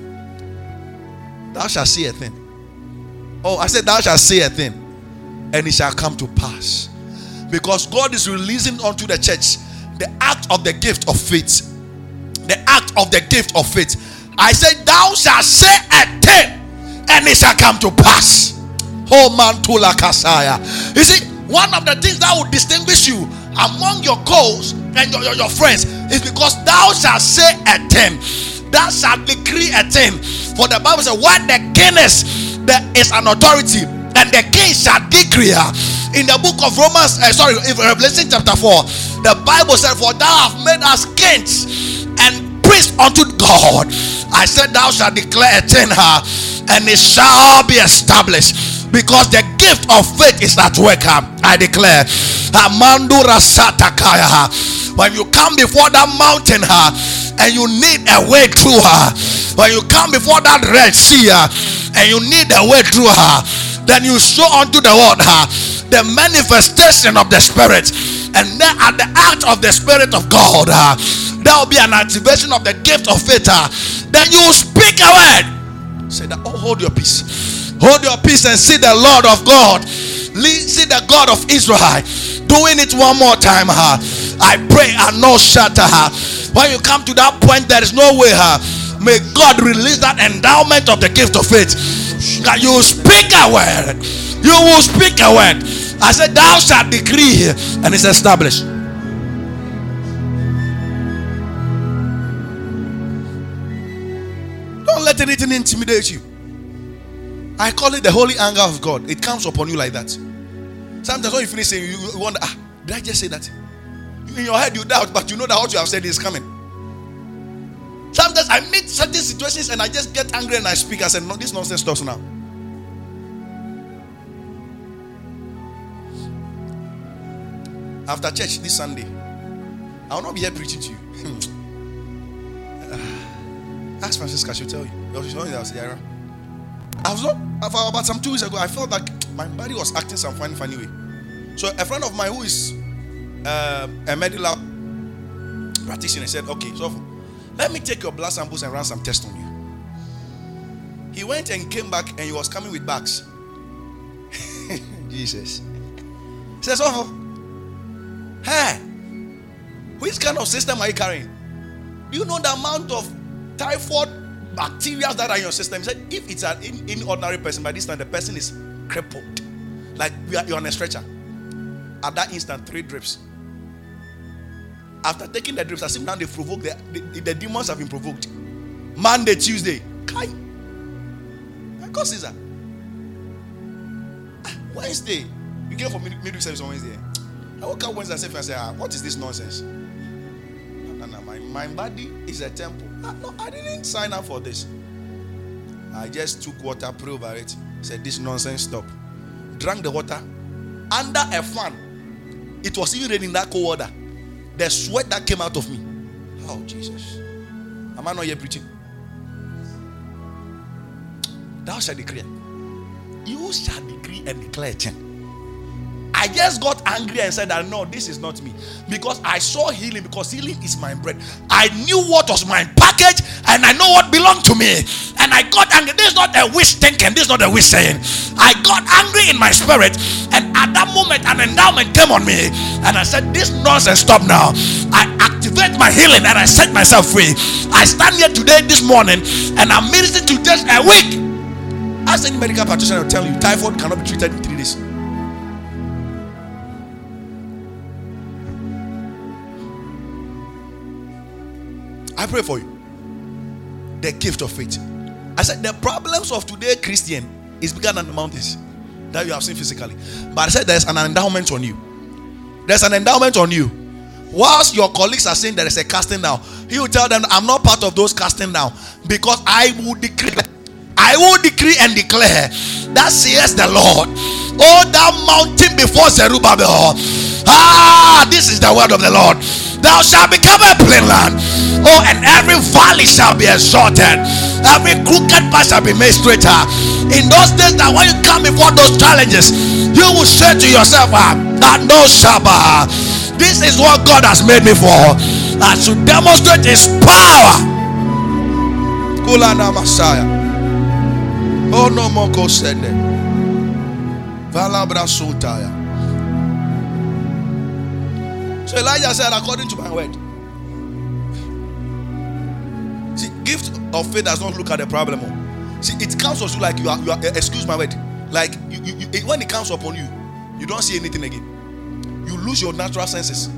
Thou shalt see a thing. Oh, I said thou shalt see a thing, and it shall come to pass. Because God is releasing unto the church the act of the gift of faith. The act of the gift of faith. I said thou shalt say a thing, and it shall come to pass. Oh man, Tula Kasaya. You see, one of the things that will distinguish you among your co-hosts and your, your, your friends is because thou shalt say a thing. Thou shalt decree a thing. For the Bible says, what the king is, there is an authority, and the king shall decree. In the book of Romans, uh, sorry, in Revelation chapter four, the Bible said, for thou hast made us kings and priests unto God. I said, thou shalt declare a thing, uh, and it shall be established, because the gift of faith is at work. I declare, Amandura Satakaya. When you come before that mountain, and you need a way through her, when you come before that Red Sea, and you need a way through her, then you show unto the world the manifestation of the Spirit, and then at the act of the Spirit of God, there will be an activation of the gift of faith. Then you speak a word. Say that, oh, hold your peace. Hold your peace and see the Lord of God. See the God of Israel doing it one more time. I pray and no shatter. When you come to that point, there is no way. May God release that endowment of the gift of faith. That you will speak a word. You will speak a word. I said, thou shalt decree, and it's established. Don't let anything intimidate you. I call it the holy anger of God. It comes upon you like that. Sometimes when you finish saying, you, you wonder, ah, did I just say that? In your head you doubt, but you know that what you have said is coming. Sometimes I meet certain situations and I just get angry and I speak. I said, no, this nonsense stops now. After church this Sunday, I will not be here preaching to you. Ask Francisca, she'll tell you. I was not, about some two weeks ago, I felt like my body was acting some funny, funny way. So a friend of mine who is uh, a medical practitioner said, okay, so let me take your blood samples and run some tests on you. He went and came back and he was coming with bags. Jesus. He says, oh, hey, which kind of system are you carrying? Do you know the amount of typhoid bacteria that are in your system? He said, if it's an in, in ordinary person, by this time the person is crippled. Like you're on a stretcher. At that instant, three drips. After taking the drips, I see now they provoke the, the, the demons have been provoked. Monday, Tuesday. Kai. My God, Caesar. Wednesday. You came for midweek service on Wednesday. I woke up Wednesday and said, ah, what is this nonsense? No, no, no, my, my body is a temple. Ah, no, I didn't sign up for this. I just took water, prayed over it. Said, this nonsense stop. Drank the water under a fan. It was even raining that cold water. The sweat that came out of me. Oh, Jesus. Am I not here preaching? Thou shalt decree. You shall decree and declare a thing. I just got angry and said that no, this is not me. Because I saw healing, because healing is my bread. I knew what was my package and I know what belonged to me. And I got angry. This is not a wish thinking. This is not a wish saying. I got angry in my spirit. And at that moment, an endowment came on me. And I said, this nonsense, stop now. I activate my healing and I set myself free. I stand here today, this morning, and I'm ministering to just a week. As any medical practitioner will tell you, typhoid cannot be treated in three days. I pray for you. The gift of faith. I said the problems of today Christian is bigger than the mountains that you have seen physically. But I said there's an endowment on you. There's an endowment on you. Whilst your colleagues are saying there is a casting down, he will tell them, I'm not part of those casting down, because I will decree, I will decree and declare that says the Lord. Oh, that mountain before Zerubbabel. Ah, this is the word of the Lord. Thou shalt become a plain land. Oh, and every valley shall be exalted. Every crooked path shall be made straighter. In those days, that when you come before those challenges, you will say to yourself, ah, that no Shabbat. This is what God has made me for. And to demonstrate His power. Kulana Messiah. Oh, no more go send it. Valabra Sutaya. So Elijah said, according to my word. See, gift of faith does not look at the problem. See, it comes to you like you are, you are excuse my word. Like you, you, you, when it comes upon you, you don't see anything again. You lose your natural senses.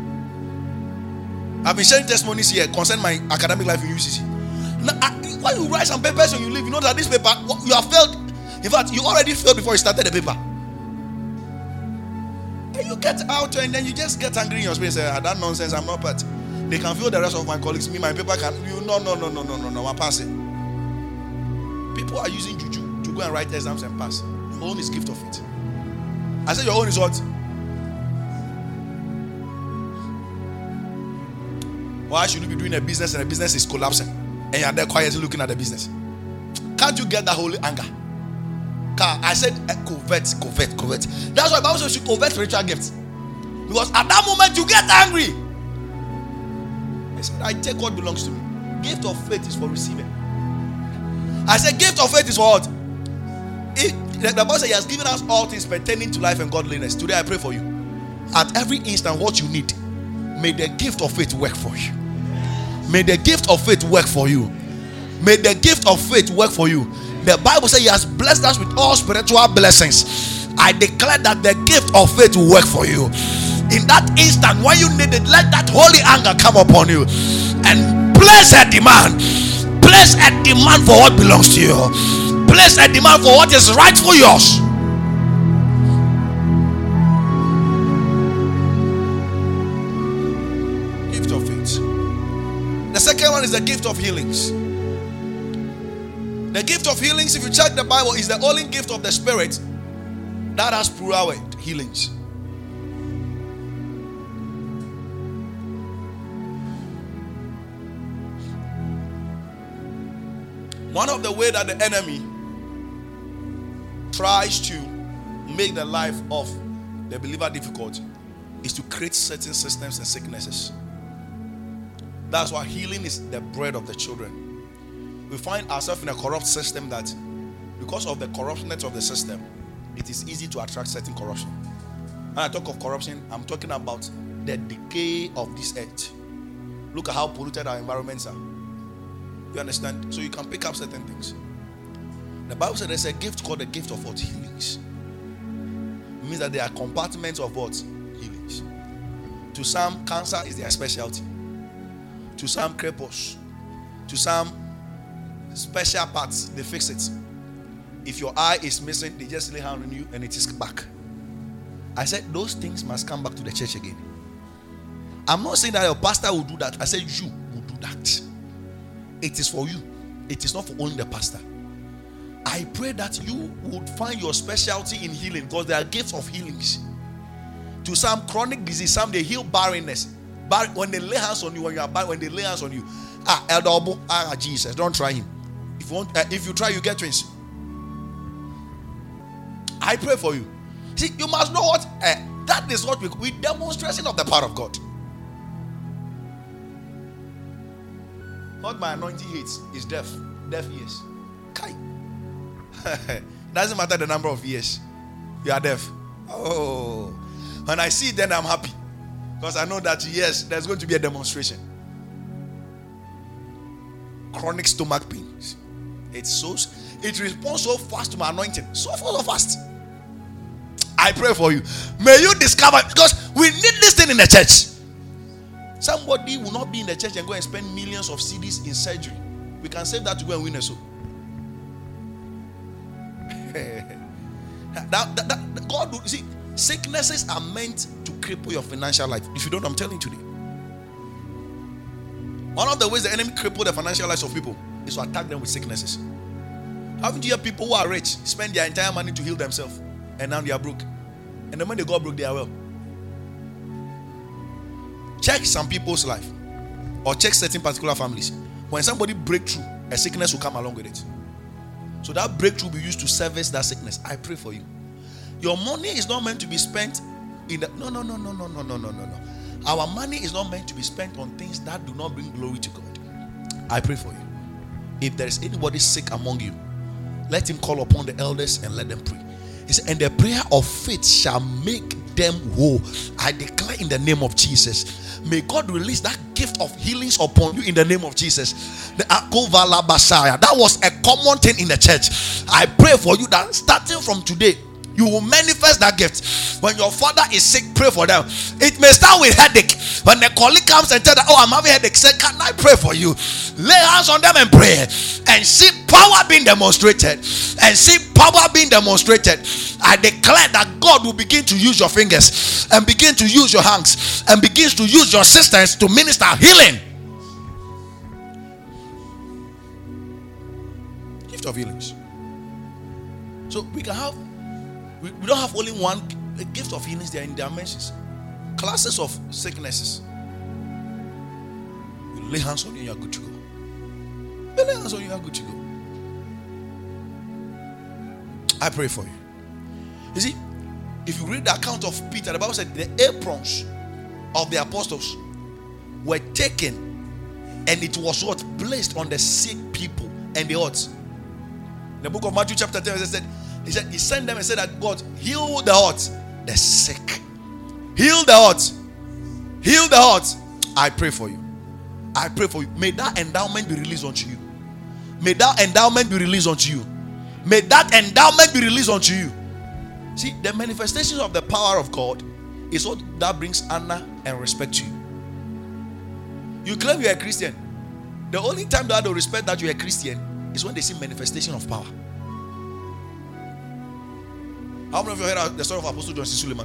I've been sharing testimonies here concerning my academic life in U C C. Now, I, when you write some papers and you leave, you know that this paper, you have failed. In fact, you already failed before you started the paper. And you get out and then you just get angry in your spirit and say, ah, that nonsense, I'm not part. They can feel the rest of my colleagues. Me, my paper can. You, no, no, no, no, no, no, no, I'm passing. people are using juju to go and write exams and pass. Your own is gift of faith. I said your own is what? Why should you be doing a business and the business is collapsing and you're there quietly looking at the business? Can't you get that holy anger? I said uh, covet, covet, covet. That's why the Bible says you covet spiritual gifts. Because at that moment you get angry. I said, I take what belongs to me. Gift of faith is for receiving. I said, gift of faith is for what? It, the Bible says he has given us all things pertaining to life and godliness. Today I pray for you. At every instant, what you need, may the gift of faith work for you. May the gift of faith work for you. May the gift of faith work for you. The Bible says he has blessed us with all spiritual blessings. I declare that the gift of faith will work for you. In that instant, when you need it, let that holy anger come upon you and place a demand. Place a demand for what belongs to you. Place a demand for what is rightful yours. Gift of faith. The second one is the gift of healings. The gift of healings, if you check the Bible, is the only gift of the Spirit that has plural healings. One of the ways that the enemy tries to make the life of the believer difficult is to create certain systems and sicknesses. That's why healing is the bread of the children. We find ourselves in a corrupt system that because of the corruptness of the system, it is easy to attract certain corruption. When I talk of corruption, I'm talking about the decay of this earth. Look at how polluted our environments are. You understand? So you can pick up certain things. The Bible says there's a gift called the gift of what? Healings. It means that there are compartments of what? Healings. To some, cancer is their specialty. To some, cripples. To some, special parts, they fix it. If your eye is missing, they just lay hand on you and it is back. I said those things must come back to the church again. I'm not saying that your pastor will do that. I said you will do that. It is for you. It is not for only the pastor. I pray that you would find your specialty in healing, because there are gifts of healings. To some chronic disease, some they heal barrenness. But when they lay hands on you, when you are barren, when they lay hands on you, ah, Elder Obo, ah, Jesus, don't try him. If you want, uh, if you try, you get twins. I pray for you. See, you must know what uh, that is. What we we demonstration of the power of God. What my anointing hates is deaf, deaf ears. Kai. Doesn't matter the number of years you are deaf. Oh, when I see it, then I'm happy, because I know that yes, there's going to be a demonstration. Chronic stomach pains. It's so it responds so fast to my anointing, so fast, so fast. I pray for you. May you discover, because we need this thing in the church. Somebody will not be in the church and go and spend millions of C Ds in surgery. We can save that to go and win a soul. that, that, that, God, will, see, sicknesses are meant to cripple your financial life. If you don't, I'm telling you today. One of the ways the enemy cripple the financial lives of people is to attack them with sicknesses. Haven't you heard people who are rich spend their entire money to heal themselves, and now they are broke? And the moment they got broke, they are well. Check some people's life, or check certain particular families. When somebody breaks through, a sickness will come along with it. So that breakthrough will be used to service that sickness. I pray for you. Your money is not meant to be spent in the no no no no no no no no no no. Our money is not meant to be spent on things that do not bring glory to God. I pray for you. If there is anybody sick among you, let him call upon the elders and let them pray. He said, and the prayer of faith shall make them whole. I declare in the name of Jesus, may God release that gift of healings upon you in the name of Jesus. The Akovala Basaya, that was a common thing in the church. I pray for you that starting from today, you will manifest that gift. When your father is sick, pray for them. It may start with headache. When the colleague comes and tells them, oh, I'm having a headache, say, can I pray for you? Lay hands on them and pray. And see power being demonstrated. And see power being demonstrated. I declare that God will begin to use your fingers, and begin to use your hands, and begins to use your systems to minister healing. Gift of healings. So we can have, we, we don't have only one a gift of healings. They are in dimensions, classes of sicknesses. You lay hands on you, you are good to go. You lay hands on you, you are good to go. I pray for you. You see, if you read the account of Peter, the Bible said the aprons of the apostles were taken, and it was what placed on the sick people and the odds. In the book of Matthew chapter ten, it said, he said, he sent them and said that God heal the odds, the sick. Heal the odds. Heal the odds. I pray for you. I pray for you. May that endowment be released unto you. May that endowment be released unto you. May that endowment be released unto you. See, the manifestations of the power of God is what that brings honor and respect to you. You claim you're a Christian. The only time that they respect that you're a Christian is when they see manifestation of power. How many of you heard the story of Apostle John C. Suleiman?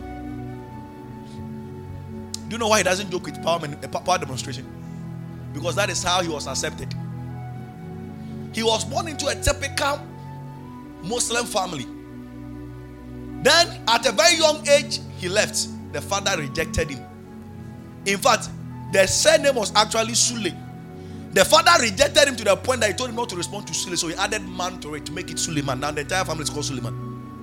Do you know why he doesn't joke with power, power demonstration? Because that is how he was accepted. He was born into a typical Muslim family. Then at a very young age, he left. The father rejected him. In fact, the surname was actually Sule. The father rejected him to the point that he told him not to respond to Sule, so he added man to it to make it Suleiman. Now the entire family is called Suleiman.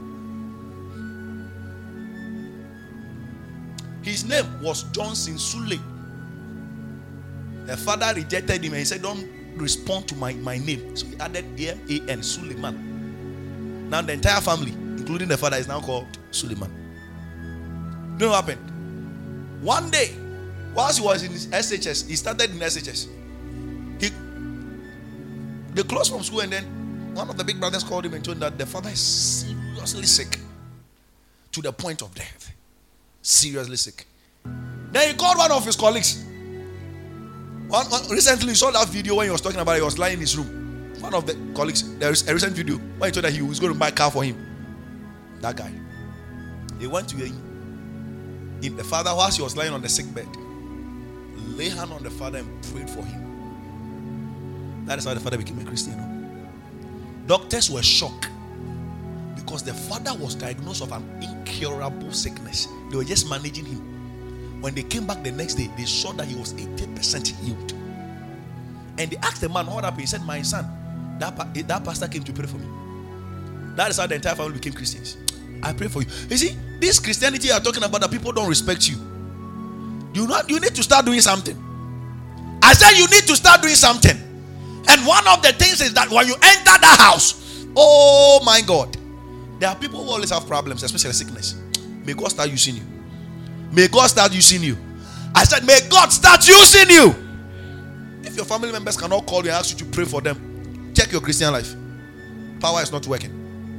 His name was Johnson Sule. The father rejected him and he said, don't respond to my, my name. So he added M A N, Suleiman. Now the entire family, including the father, is now called Suleiman. You know what happened? One day, whilst he was in his S H S, he started in S H S. He, they closed from school, and then one of the big brothers called him and told him that the father is seriously sick to the point of death. Seriously sick. Then he called one of his colleagues. One, one, recently, he saw that video when he was talking about it. He was lying in his room. One of the colleagues, there is a recent video when he told that he was going to buy a car for him. That guy. He went to him. In the father, whilst he was lying on the sick bed, lay hand on the father and prayed for him. That is how the father became a Christian. Doctors were shocked because the father was diagnosed of an incurable sickness. They were just managing him. When they came back the next day, they saw that he was eighty percent healed. And they asked the man, what happened? He said, my son, that, that pastor came to pray for me. That is how the entire family became Christians. I pray for you. You see, this Christianity you are talking about, that people don't respect you. You not, you need to start doing something. I said you need to start doing something. And one of the things is that when you enter that house, oh my God, there are people who always have problems, especially sickness. May God start using you. May God start using you. I said, may God start using you. If your family members cannot call you and ask you to pray for them, check your Christian life. Power is not working.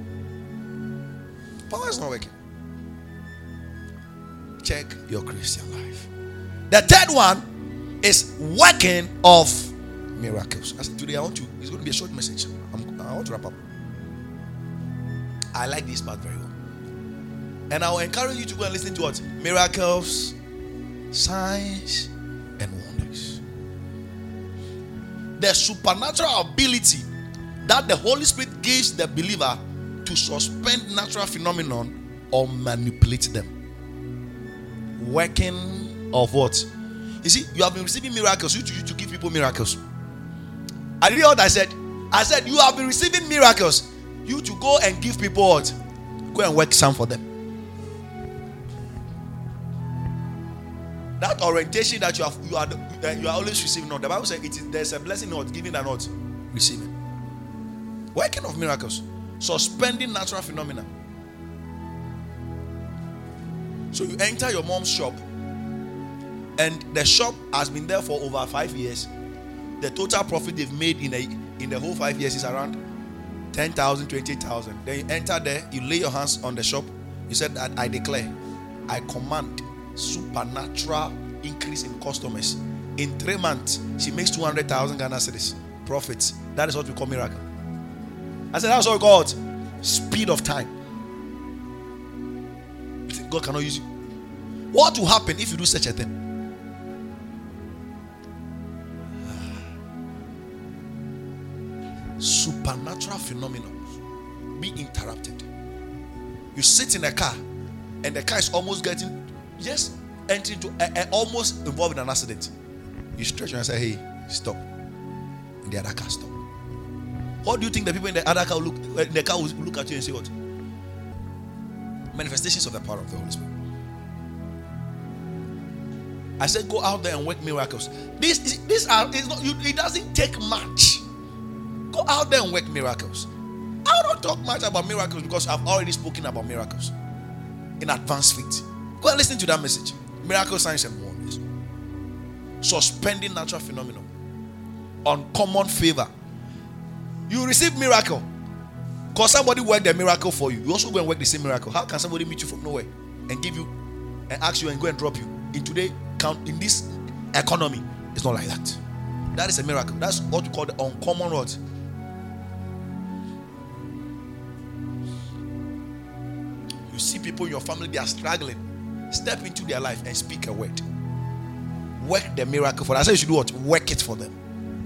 Power is not working. Check your Christian life. The third one is working of miracles. I said today I want to, it's going to be a short message. I'm, I want to wrap up. I like this part very well. And I will encourage you to go and listen to what? Miracles, signs, and wonders. The supernatural ability that the Holy Spirit gives the believer to suspend natural phenomenon or manipulate them. Working of what? You see, you have been receiving miracles. You to, to give people miracles. I did what I said. I said you have been receiving miracles. You to go and give people what? Go and work some for them. That orientation that you have, you are, you are always receiving. No, the Bible says it is, there's a blessing not giving and not receiving. Working of miracles, suspending natural phenomena. So you enter your mom's shop, and the shop has been there for over five years. The total profit they've made in a in the whole five years is around ten thousand, twenty thousand. Then you enter there, you lay your hands on the shop. You said that I declare, I command supernatural increase in customers. In three months, she makes two hundred thousand Ghana cedis profits. That is what we call miracle. I said that's what we call it. Speed of time. You think God cannot use you? What will happen if you do such a thing? Super supernatural phenomena be interrupted. You sit in a car and the car is almost getting, just entering to, uh, uh, almost involved in an accident. You stretch and say, hey, stop. And the other car stop. What do you think the people in the other car will look, uh, the car will look at you and say what? Manifestations of the power of the Holy Spirit. I said, go out there and work miracles. This, this are, it's not, you, it doesn't take much. Go out there and work miracles. I don't talk much about miracles because I've already spoken about miracles in advanced faith. Go and listen to that message. Miracle signs and wonders. Suspending natural phenomena. Uncommon favor. You receive miracle because somebody worked the miracle for you. You also go and work the same miracle. How can somebody meet you from nowhere and give you and ask you and go and drop you in today count in this economy? It's not like that. That is a miracle. That's what we call the uncommon word. You see people in your family, they are struggling. Step into their life and speak a word. Work the miracle for them. I say you should do what? Work it for them.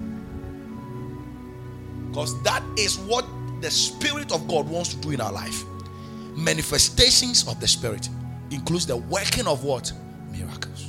Because that is what the Spirit of God wants to do in our life. Manifestations of the Spirit includes the working of what? Miracles.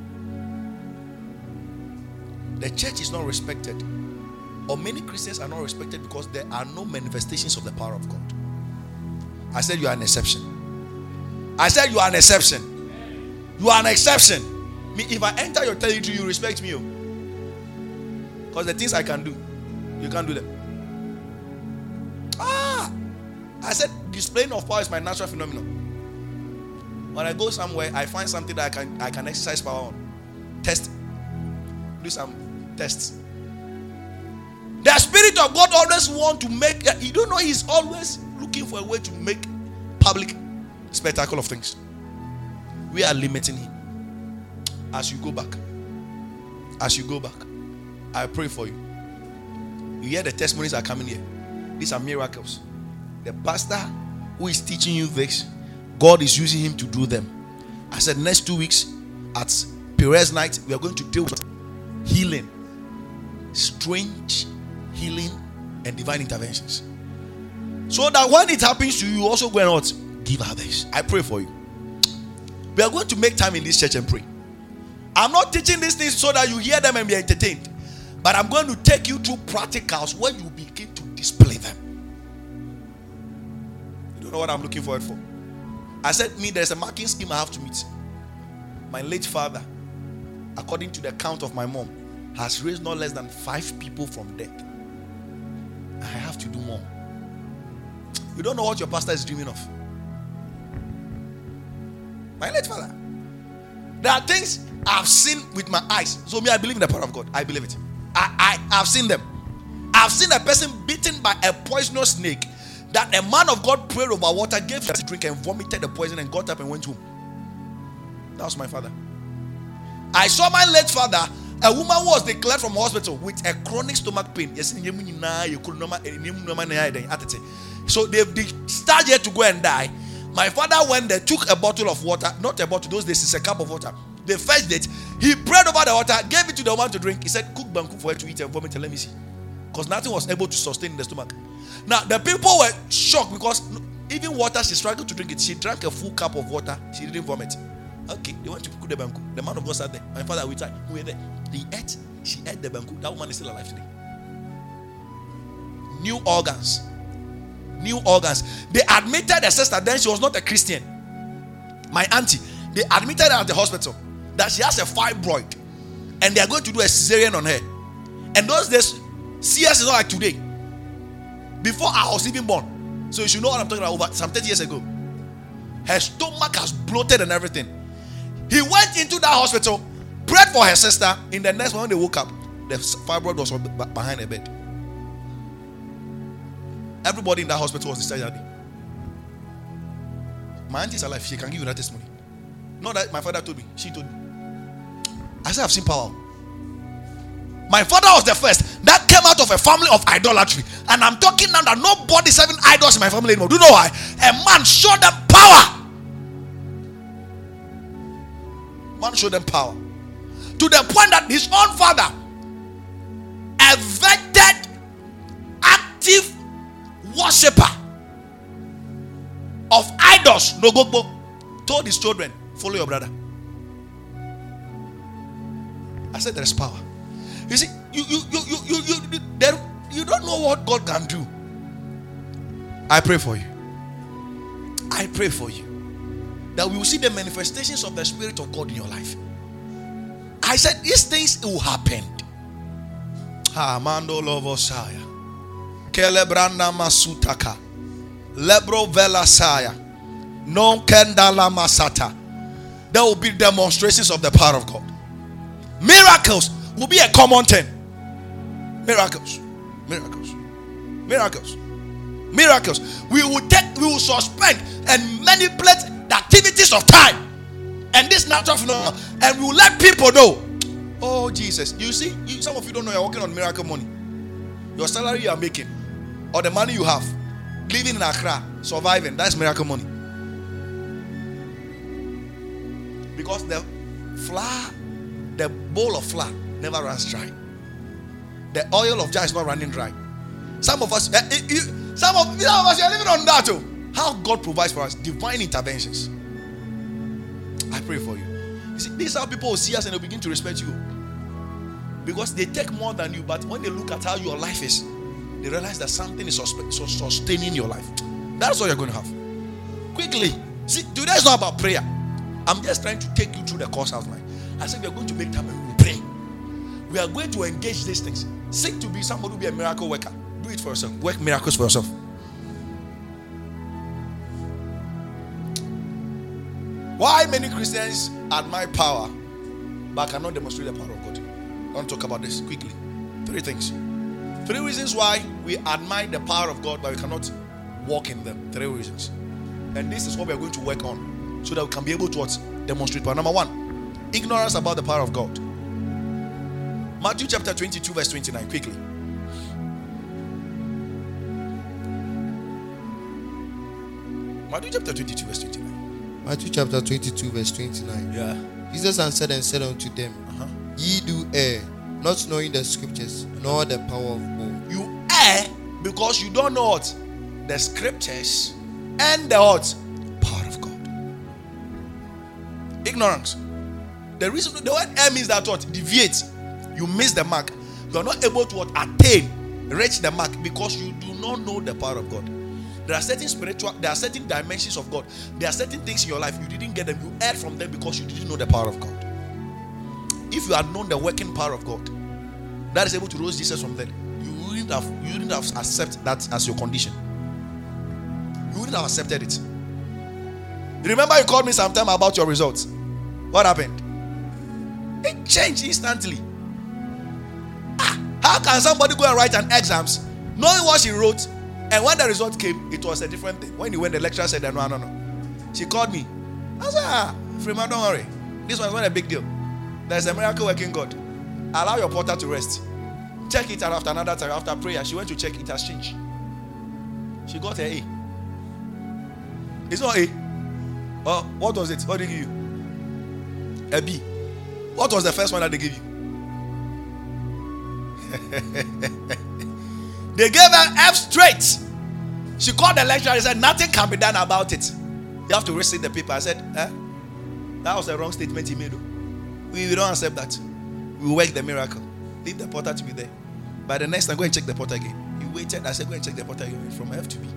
The church is not respected, or many Christians are not respected because there are no manifestations of the power of God. I said you are an exception. I said you are an exception. You are an exception. Me, if I enter your territory, you respect me. Because the things I can do, you can't do them. Ah! I said displaying of power is my natural phenomenon. When I go somewhere, I find something that I can I can exercise power on. Test. Do some tests. The Spirit of God always want to make, you don't know, He's always looking for a way to make public spectacle of things. We are limiting Him. As you go back, as you go back, I pray for you. You hear the testimonies are coming here. These are miracles. The pastor who is teaching you this, God is using him to do them. I said next two weeks at Perez night, we are going to deal with healing, strange healing and divine interventions. So that when it happens to you, you also go and what? Give others. I pray for you. We are going to make time in this church and pray. I'm not teaching these things so that you hear them and be entertained. But I'm going to take you through practicals where you begin to display them. You don't know what I'm looking forward for. I said, me, there's a marking scheme I have to meet. My late father, according to the account of my mom, has raised not less than five people from death. I have to do more. You don't know what your pastor is dreaming of. My late father. There are things I've seen with my eyes. So me, I believe in the power of God. I believe it. I, I have seen them. I've seen a person beaten by a poisonous snake that a man of God prayed over water, gave him a drink and vomited the poison and got up and went home. That was my father. I saw my late father. A woman was declared from hospital with a chronic stomach pain. So they, they started to go and die. My father went there, took a bottle of water, not a bottle, those days it's a cup of water. They fetched it. He prayed over the water, gave it to the woman to drink. He said, cook banku for her to eat and vomit and let me see. Because nothing was able to sustain in the stomach. Now, the people were shocked because even water, she struggled to drink it. She drank a full cup of water. She didn't vomit. Okay, they went to cook the banku. The man of God sat there. My father, we were there. He ate. She ate the banku. That woman is still alive today. New organs. New organs. They admitted the sister. Then she was not a Christian. My auntie. They admitted her at the hospital that she has a fibroid. And they are going to do a cesarean on her. And those days, C S is not like today. Before I was even born. So you should know what I'm talking about. Over some thirty years ago. Her stomach has bloated and everything. He went into that hospital, prayed for her sister. In the next one, when they woke up, the fibroid was behind her bed. Everybody in that hospital was discharged that day. My auntie is alive. She can give you that testimony. Not that my father told me. She told me. I said, I've seen power. My father was the first that came out of a family of idolatry. And I'm talking now that nobody serving idols in my family anymore. Do you know why? A man showed them power. Man showed them power. To the point that his own father, a vetted, active worshiper of idols, Nogogbo, told his children, follow your brother. I said there is power. You see, you you you you you you, there, you don't know what God can do. I pray for you. I pray for you that we will see the manifestations of the Spirit of God in your life. I said these things will happen. Ah, Mando Lovosaya. Kelebranda Masutaka. Lebro Velasaya. Non Kendala Masata. There will be demonstrations of the power of God. Miracles will be a common thing. Miracles. Miracles. Miracles. Miracles. We will take, we will suspend and manipulate the activities of time and this natural phenomenon, and we will let people know. Oh Jesus, you see, you, some of you don't know you're working on miracle money. Your salary you are making, or the money you have, living in Accra, surviving, that's miracle money. Because the flour, the bowl of flour never runs dry. The oil of jar is not running dry. Some of us, uh, you, some of, some of us are living on that too. How God provides for us divine interventions. I pray for you. You see, this is how people will see us and they begin to respect you. Because they take more than you, but when they look at how your life is, they realize that something is sustaining your life. That's what you're going to have. Quickly. See, today is not about prayer. I'm just trying to take you through the course outline. I said we are going to make time and we will pray. We are going to engage these things. Seek to be somebody who will be a miracle worker. Do it for yourself. Work miracles for yourself. Why many Christians admire power but cannot demonstrate the power of God? I want to talk about this quickly. Three things. Three reasons why we admire the power of God but we cannot walk in them. Three reasons. And this is what we are going to work on so that we can be able to what? Demonstrate power. Number one, ignorance about the power of God. Matthew chapter twenty-two verse twenty-nine. Quickly. Matthew chapter twenty-two verse twenty-nine. Matthew chapter twenty-two verse twenty-nine. Yeah. Jesus answered and said unto them, uh-huh. Ye do err, not knowing the scriptures, nor the power of God. You err because you don't know what? The scriptures and the what? Power of God. Ignorance. The reason the word err means that what? Deviate. You miss the mark. You are not able to what? Attain, reach the mark because you do not know the power of God. There are certain spiritual, there are certain dimensions of God. There are certain things in your life you didn't get them. You erred from them because you didn't know the power of God. If you had known the working power of God, that is able to raise Jesus from there, you wouldn't have, you wouldn't have accepted that as your condition. You wouldn't have accepted it. Remember, you called me sometime about your results. What happened? It changed instantly. Ah, how can somebody go and write an exams knowing what she wrote? And when the result came, it was a different thing. When, when the lecturer said, no, no, no. She called me. I said, ah, Freeman, don't worry. This one's not a big deal. There's a miracle working God. Allow your porter to rest. Check it out after another time. After prayer, she went to check. It has changed. She got her A. It's not A. Oh, what was it? What did they give you? A B. What was the first one that they gave you? They gave her F straight. She called the lecturer and said, nothing can be done about it. You have to receive the paper. I said, eh? That was the wrong statement he made. We, we don't accept that. We work the miracle. Leave the porter to be there. By the next time, go and check the porter again. You waited. I said, go and check the porter again from F to B.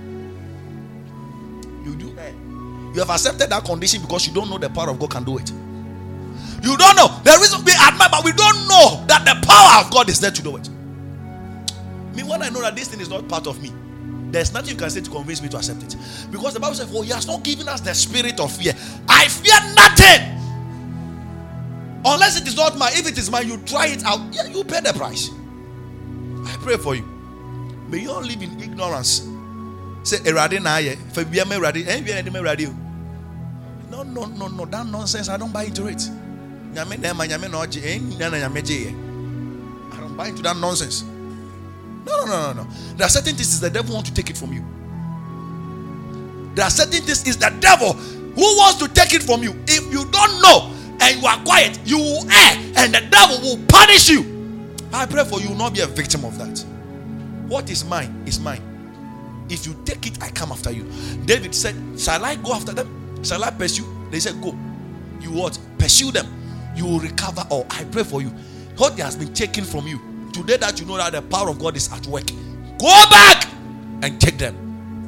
You do that. You have accepted that condition because you don't know the power of God can do it. You don't know. The reason we admire, but we don't know that the power of God is there to do it. Me, when I know that this thing is not part of me, there's nothing you can say to convince me to accept it. Because the Bible says, oh, he has not given us the spirit of fear. I fear nothing. Unless it is not mine. If it is mine, you try it out. Yeah, you pay the price. I pray for you. May you all live in ignorance. Say, Erade na ye. No, no, no, no. That nonsense, I don't buy into it. I don't buy into that nonsense. No, no, no, no, no. There are certain things the devil wants to take it from you. There are certain things is the devil who wants to take it from you. If you don't know and you are quiet, you will err and the devil will punish you. I pray for you will not be a victim of that. What is mine is mine. If you take it, I come after you. David said, shall I go after them? Shall I pursue? They said, go. You what? Pursue them. You will recover all. I pray for you. What has been taken from you, today that you know that the power of God is at work, go back and take them.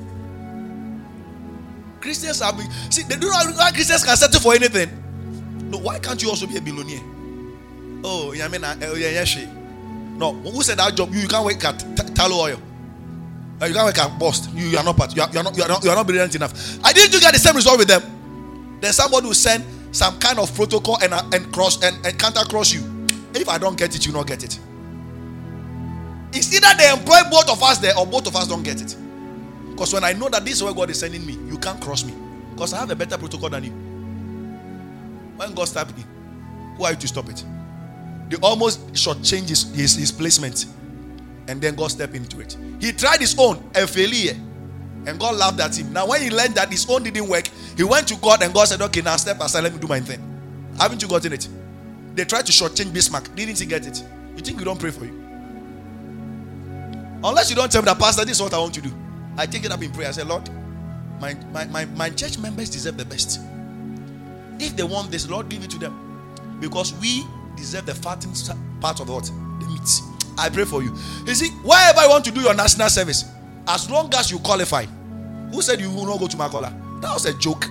Christians have been, see, they don't know why Christians can settle for anything. No, why can't you also be a billionaire? Oh, yeah, I mean, oh, yeah, yeah, she. No, who said that job? You, you can't work at Tallow Oil. Uh, you can't work at Boston. You, you are not part. You are, you are not. You are not. You are not brilliant enough. I didn't you get the same result with them. Then somebody will send some kind of protocol and uh, and cross and, and counter cross you. If I don't get it, you not get it. It's either they employ both of us there or both of us don't get it. Because when I know that this is where God is sending me, you can't cross me. Because I have a better protocol than you. When God stopped me, who are you to stop it? They almost shortchange his, his, his placement. And then God stepped into it. He tried his own, a failure. And God laughed at him. Now when he learned that his own didn't work, he went to God and God said, okay, now step aside, let me do my thing. Haven't you gotten it? They tried to shortchange Bismarck. Didn't he get it? You think we don't pray for you? Unless you don't tell me that, Pastor, this is what I want to do. I take it up in prayer. I say, Lord, my, my, my, my church members deserve the best. If they want this, Lord, give it to them. Because we deserve the fattened part of what? The meat. I pray for you. You see, wherever you want to do your national service, as long as you qualify. Who said you will not go to Makola? That was a joke.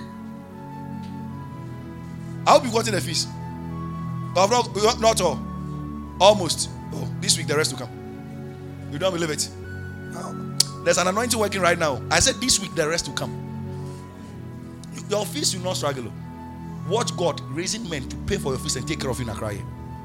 I hope you got in the fees. But not, not all. Almost. Oh, this week the rest will come. You don't believe it? Oh. There's an anointing working right now. I said this week the rest will come. Your fees will not struggle. Watch God raising men to pay for your fees and take care of you in Accra.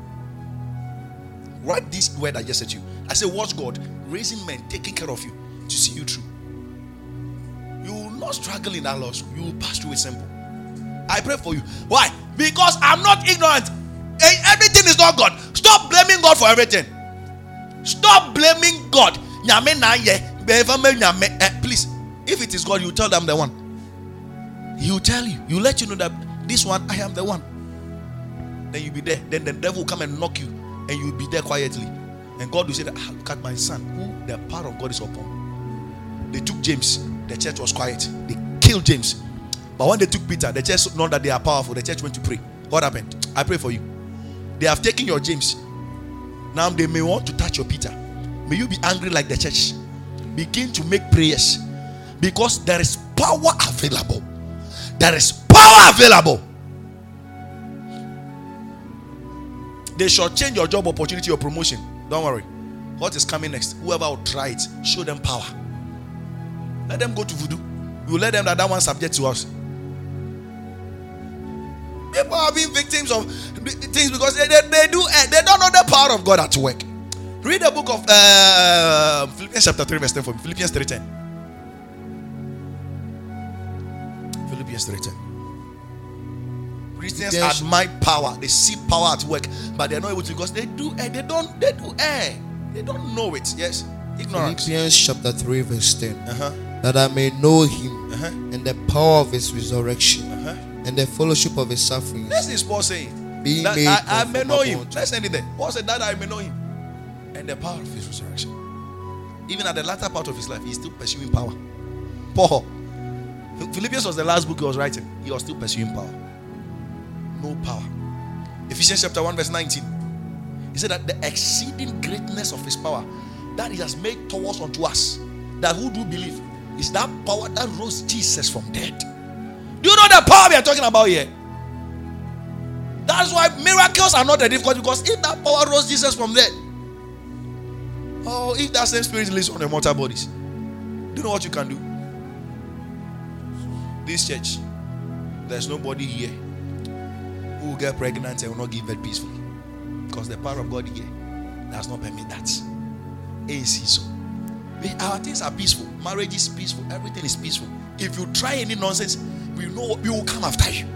Write this word I just said to you. I said, watch God raising men, taking care of you to see you through. You will not struggle in that loss. You will pass through it simple. I pray for you. Why? Because I'm not ignorant. Everything is not God. Stop blaming God for everything. Stop blaming God. Please, if it is God, you tell them the one. He will tell you. He will let you know that this one, I am the one. Then you'll be there. Then the devil will come and knock you. And you will be there quietly. And God will say that, ah, look at my son, who the power of God is upon. They took James. The church was quiet. They killed James. But when they took Peter, the church know that they are powerful. The church went to pray. What happened? I pray for you. They have taken your James. Now they may want to touch your Peter. May you be angry like the church. Begin to make prayers. Because there is power available. There is power available. They shall change your job opportunity or promotion. Don't worry. What is coming next? Whoever will try it, show them power. Let them go to voodoo. We will let them that that one subject to us. People are being victims of things because they, they, they do they don't know the power of God at work. Read the book of uh, Philippians chapter three verse ten for me. Philippians three ten. Philippians three ten. Christians yes. admire power. They see power at work, but they are not able to because they do eh, they don't they do eh. They don't know it. Yes. Ignorance. Philippians chapter three verse ten. Uh-huh. That I may know him uh-huh. and the power of his resurrection uh-huh. and the fellowship of his sufferings. This is Paul saying. Being that made I, I may know him. To. Let's end it there. Paul said that I may know him and the power of his resurrection. Even at the latter part of his life, he's still pursuing power. Paul. Philippians was the last book he was writing. He was still pursuing power. No power. Ephesians chapter one verse nineteen. He said that the exceeding greatness of his power that he has made towards unto us, that who do believe, is that power that rose Jesus from dead. Do you know the power we are talking about here? That's why miracles are not a difficult, because if that power rose Jesus from dead, oh, if that same spirit lives on the mortal bodies, do you know what you can do? This church, there's nobody here who will get pregnant and will not give birth peacefully, because the power of God here does not permit that. A C so. Our things are peaceful. Marriage is peaceful. Everything is peaceful. If you try any nonsense, we know we will come after you.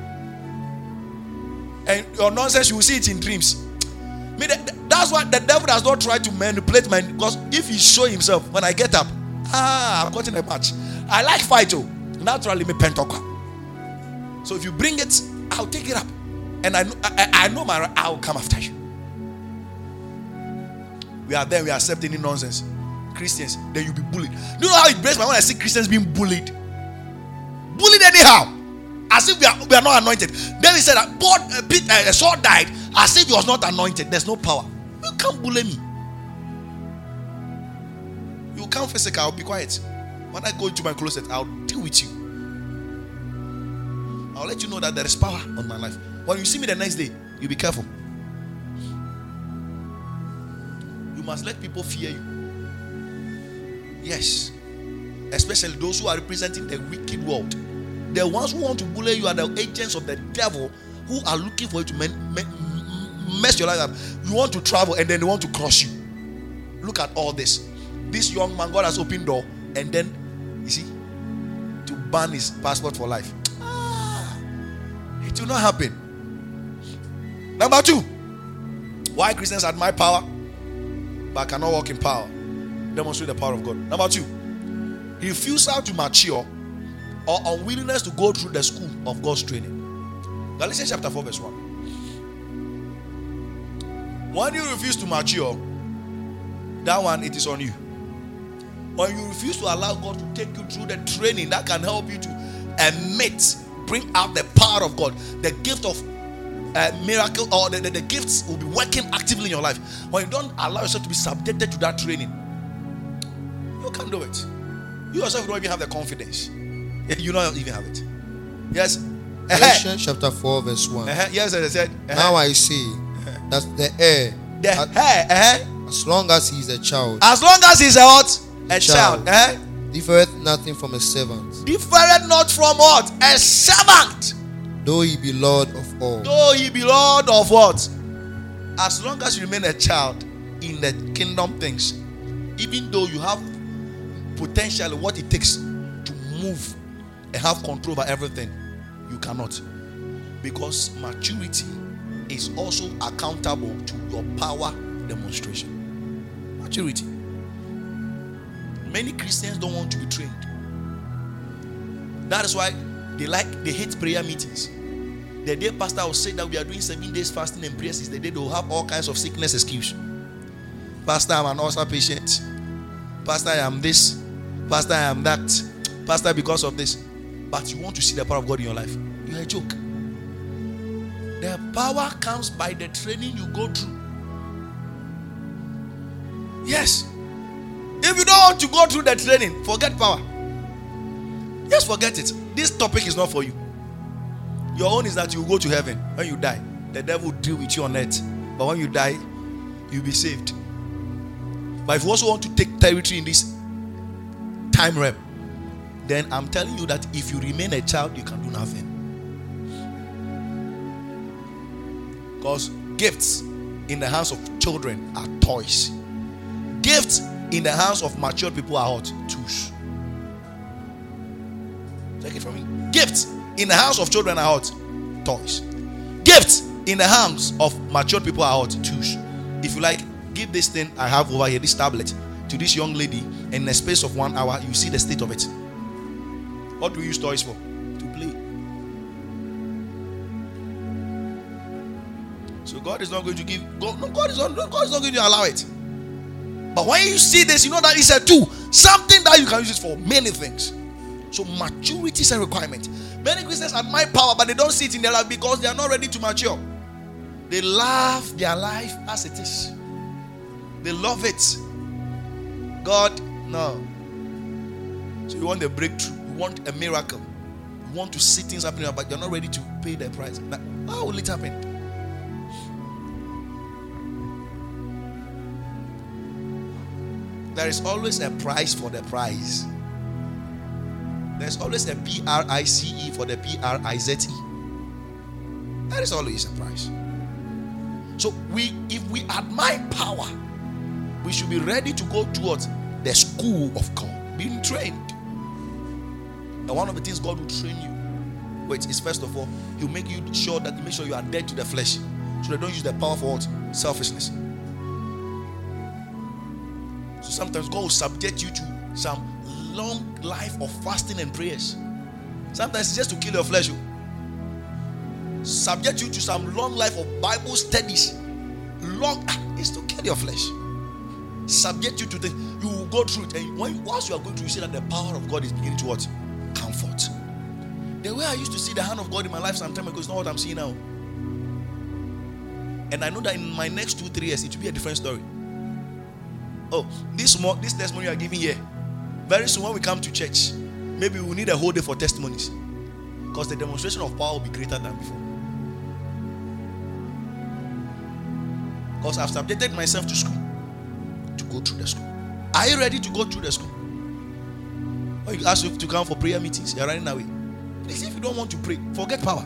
And your nonsense, you will see it in dreams. I mean, that's why the devil does not try to manipulate man, because if he show himself, when I get up, ah, I've gotten a match. I like fight too. Naturally, me pentoka. So if you bring it, I'll take it up, and I know, I, I know my I'll come after you. We are there. We accept any nonsense. Christians, then you'll be bullied. Do you know how it breaks my mind when I see Christians being bullied? Bullied anyhow. As if we are, we are not anointed. Then he said that Paul, uh, Peter, uh, Saul died as if he was not anointed. There's no power. You can't bully me. You can't physical. I'll be quiet. When I go into my closet, I'll deal with you. I'll let you know that there is power on my life. When you see me the next day, you be careful. You must let people fear you. Yes. Especially those who are representing the wicked world. The ones who want to bully you are the agents of the devil who are looking for you to men, men, mess your life up. You want to travel and then they want to cross you. Look at all this. This young man, God has opened door, and then, you see, to ban his passport for life. Ah, it will not happen. Number two, why Christians admire power but cannot walk in power. Demonstrate the power of God. Number two, refusal to mature or unwillingness to go through the school of God's training. Galatians chapter four verse one. When you refuse to mature, that one, it is on you. When you refuse to allow God to take you through the training that can help you to emit, bring out the power of God, the gift of uh, miracle, or the, the, the gifts will be working actively in your life. When you don't allow yourself to be subjected to that training, you can't do it. You yourself don't even have the confidence. You don't even have it. Yes. Galatians chapter four verse one. Uh-huh. Yes, as I said. Uh-huh. Now I say that the heir, the as, heir, uh-huh. as long as he is a child, as long as he is a what? A child, child. Uh-huh. differeth nothing from a servant. Differeth not from what? A servant. Though he be Lord of all. Though he be Lord of what? As long as you remain a child in the kingdom things, even though you have potentially what it takes to move and have control over everything, you cannot. Because maturity is also accountable to your power demonstration. Maturity. Many Christians don't want to be trained. That is why they like they hate prayer meetings. The day pastor will say that we are doing seven days fasting and prayers is the day they will have all kinds of sickness excuse. Pastor, I'm an ulcer patient. Pastor, I am this. Pastor, I am that. Pastor, because of this. But you want to see the power of God in your life. You're a joke. The power comes by the training you go through. Yes. If you don't want to go through the training, forget power. Just forget it. This topic is not for you. Your own is that you will go to heaven when you die. The devil will deal with you on earth. But when you die, you'll be saved. But if you also want to take territory in this time realm, then I'm telling you that if you remain a child, you can do nothing. Because gifts in the hands of children are toys. Gifts in the hands of mature people are what? Tools. Take it from me. Gifts in the hands of children are what? Toys. Gifts in the hands of mature people are what? Tools. If you like, give this thing I have over here, this tablet, to this young lady, and in the space of one hour, you see the state of it. What do we use toys for? To play. So God is not going to give. God, no, God is not. God is not going to allow it. But when you see this, you know that it's a tool, something that you can use it for many things. So maturity is a requirement. Many Christians admire power, but they don't see it in their life because they are not ready to mature. They love their life as it is. They love it. God, no. So you want the breakthrough. You want a miracle. You want to see things happening, but you're not ready to pay the price. Now, how will it happen? There is always a price for the prize. There's always a P R I C E for the P R I Z E. There is always a price. So we, if we admire power, we should be ready to go towards the school of God, being trained. And one of the things God will train you with is, first of all, He'll make you sure that make sure you are dead to the flesh, so they don't use the power for what? Selfishness. So sometimes God will subject you to some long life of fasting and prayers. Sometimes it's just to kill your flesh. Subject you to some long life of Bible studies. Long is to kill your flesh. subject you to things. You will go through it, and when whilst you are going through, you see that the power of God is beginning to what? Comfort. The way I used to see the hand of God in my life some time ago is not what I'm seeing now. And I know that in my next two, three years, it will be a different story. Oh, this more, this testimony you are giving here, very soon when we come to church, maybe we'll need a whole day for testimonies, because the demonstration of power will be greater than before. Because I've subjected myself to school, to go through the school. Are you ready to go through the school? Or you ask you to come for prayer meetings, you're running away. Please, if you don't want to pray, forget power.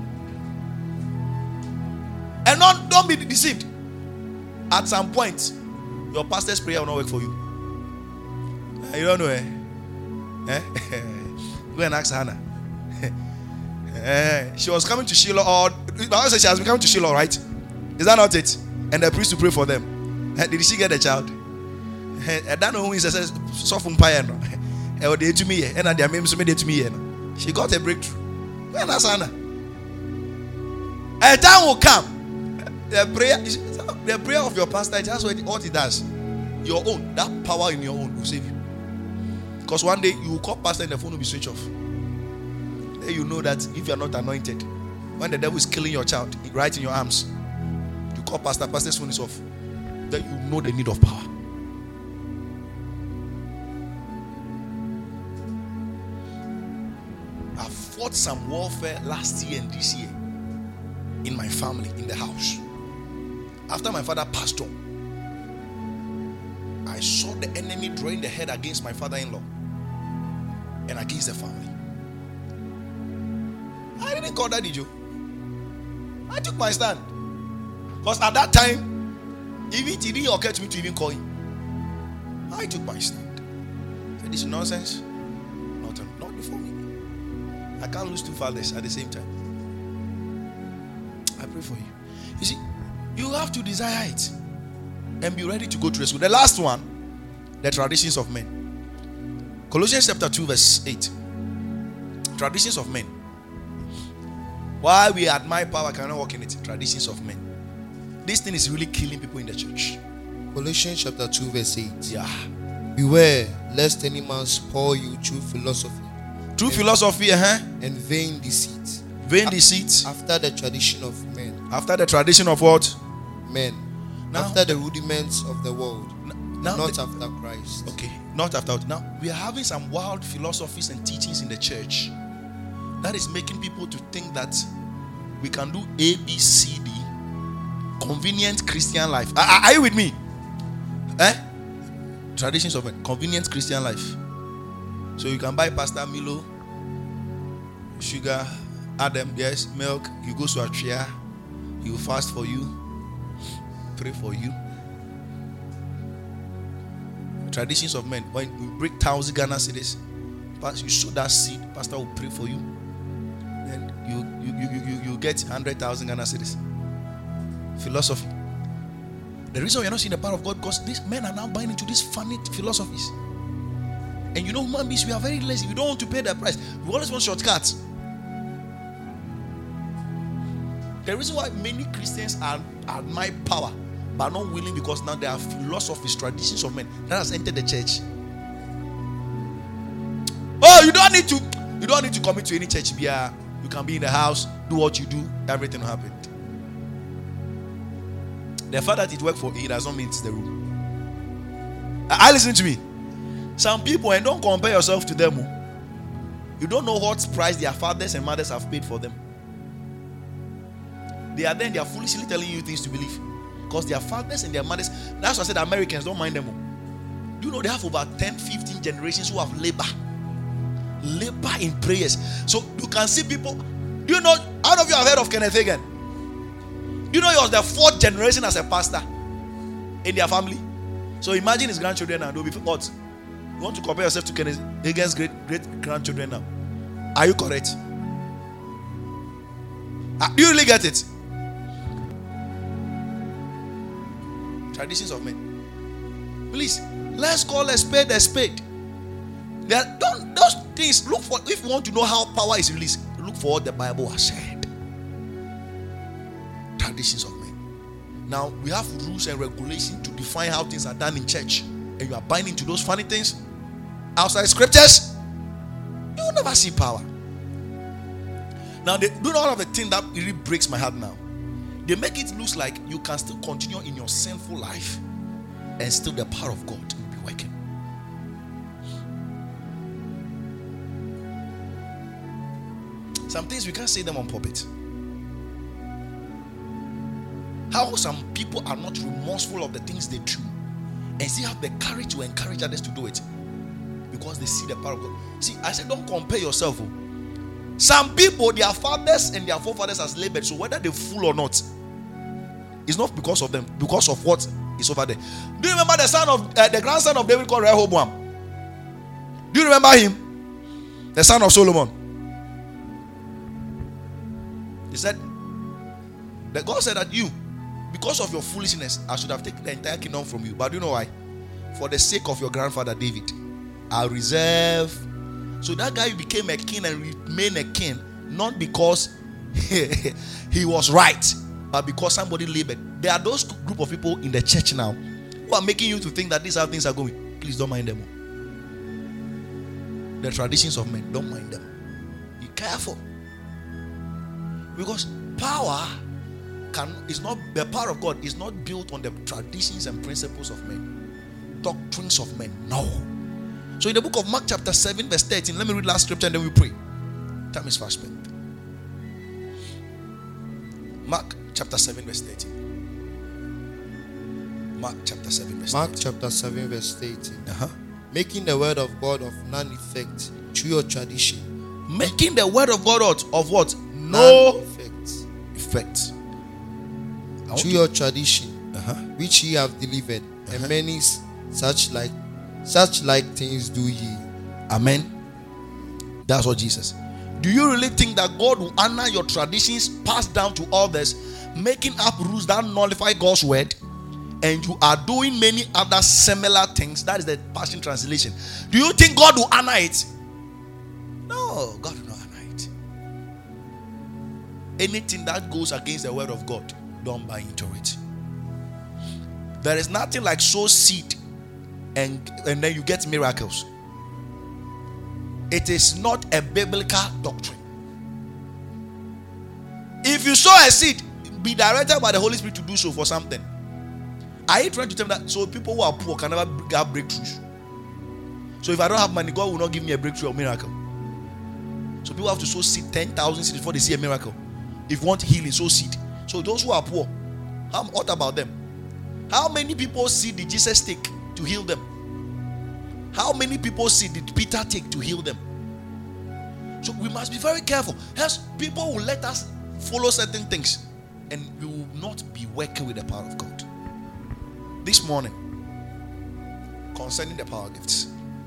And not, don't be deceived. At some point, your pastor's prayer will not work for you. You don't know, eh? eh? Go and ask Hannah. eh, she was coming to Shiloh, or I say she has been coming to Shiloh, right? Is that not it? And the priest to pray for them. Eh, did she get a child? Eh, I don't know who is a soft umpire. Or they to me, and their names made it to me. She got a breakthrough. Go and ask Hannah. A time will come. The prayer, the prayer of your pastor, that's what it does. Your own, that power in your own will save you. Because one day you will call pastor and the phone will be switched off. Then you know that if you are not anointed, when the devil is killing your child right in your arms, you call pastor, pastor's phone is off. Then you know the need of power. I fought some warfare last year and this year in my family, in the house. After my father passed on, I saw the enemy drawing the head against my father-in-law and against the family. I didn't call Daddy Joe. I took my stand. Because at that time, even it didn't occur to me to even call him. I took my stand. So this is nonsense. Not, not before me. I can't lose two fathers at the same time. I pray for you. You see, you have to desire it and be ready to go to the school. The last one, the traditions of men. Colossians chapter two, verse eight. Traditions of men. Why we admire power cannot walk in it. Traditions of men. This thing is really killing people in the church. Colossians chapter two, verse eight. Yeah. Beware lest any man spoil you through philosophy. Through and, philosophy, uh-huh. and vain deceit. Vain deceit. After the tradition of men. After the tradition of what? Men. Now, after the rudiments of the world. Now, not the, after Christ. Okay. Not after. Now, we are having some wild philosophies and teachings in the church that is making people to think that we can do A, B, C, D, convenient Christian life. Are, are you with me? Eh? Traditions of it. Convenient Christian life. So you can buy pasta, Milo, sugar, Adam, yes, milk. You go to a chair. He will fast for you. Pray for you. Traditions of men. When you break thousand Ghana cedis, you sow that seed, pastor will pray for you. Then you you you you, you get hundred thousand Ghana cedis. Philosophy. The reason we are not seeing the power of God because these men are now buying into these funny philosophies. And you know, human beings, we are very lazy. We don't want to pay the price. We always want shortcuts. The reason why many Christians are admire power but not willing because now there are philosophies, traditions of men that has entered the church. Oh, you don't need to you don't need to commit to any church. You can be in the house, do what you do, everything will happen. The fact that it worked for you does not mean it's the rule. I listen to me. Some people, and don't compare yourself to them. You don't know what price their fathers and mothers have paid for them. They are then they are foolishly telling you things to believe. Because their fathers and their mothers, that's why I said Americans don't mind them. Do you know they have over ten, fifteen generations who have labor? Labor in prayers. So you can see people. Do you know, how many of you have heard of Kenneth Hagin? Do you know he was the fourth generation as a pastor in their family? So imagine his grandchildren now. They'll be what? You want to compare yourself to Kenneth Hagin's great great grandchildren now? Are you correct? Do you really get it? Traditions of men. Please, let's call a spade a spade. There, don't those things. Look for if you want to know how power is released. Look for what the Bible has said. Traditions of men. Now we have rules and regulations to define how things are done in church, and you are binding to those funny things outside scriptures, you will never see power. Now they do all of the thing that really breaks my heart now. They make it look like you can still continue in your sinful life and still the power of God will be working. Some things we can't say them on pulpit. How some people are not remorseful of the things they do and still have the courage to encourage others to do it because they see the power of God. See, I said don't compare yourself. Some people, their fathers and their forefathers has labored, so whether they fool or not, it's not because of them, because of what is over there. Do you remember the son of uh, the grandson of David called Rehoboam? Do you remember him? The son of Solomon. He said that God said that you, because of your foolishness, I should have taken the entire kingdom from you. But do you know why? For the sake of your grandfather David, I'll reserve. So that guy became a king and remained a king, not because he, he was right, but because somebody labored. There are those group of people in the church now who are making you to think that these are things are going. Please don't mind them. The traditions of men, don't mind them. Be careful. Because power can is not the power of God is not built on the traditions and principles of men, doctrines of men. No. So in the book of Mark chapter seven verse thirteen, let me read last scripture and then we pray. Time is fast spent. Mark chapter seven verse thirteen. Mark chapter seven verse Mark thirteen. chapter seven verse thirteen. Uh-huh. Making the word of God of none effect through your tradition. Making the word of God out of what? No None effect. effect. I want Through to- your tradition, Uh-huh. which ye have delivered, Uh-huh. and many s- such like such like things do ye. Amen. That's what Jesus. Do you really think that God will honor your traditions passed down to others, making up rules that nullify God's word, and you are doing many other similar things? That is the Passion Translation. Do you think God will honor it? No, God will not honor it. Anything that goes against the word of God, don't buy into it. There is nothing like sow seed and, and then you get miracles. It is not a biblical doctrine. If you sow a seed, be directed by the Holy Spirit to do so for something. Are you trying to tell me that so people who are poor can never have breakthroughs? So if I don't have money, God will not give me a breakthrough or miracle. So people have to sow seed ten thousand seeds before they see a miracle. If you want healing, sow seed. So those who are poor, how, what about them? How many people seed did Jesus take to heal them? How many people seed did Peter take to heal them? So we must be very careful. Else people will let us follow certain things and we will not be working with the power of God. This morning, concerning the power gifts,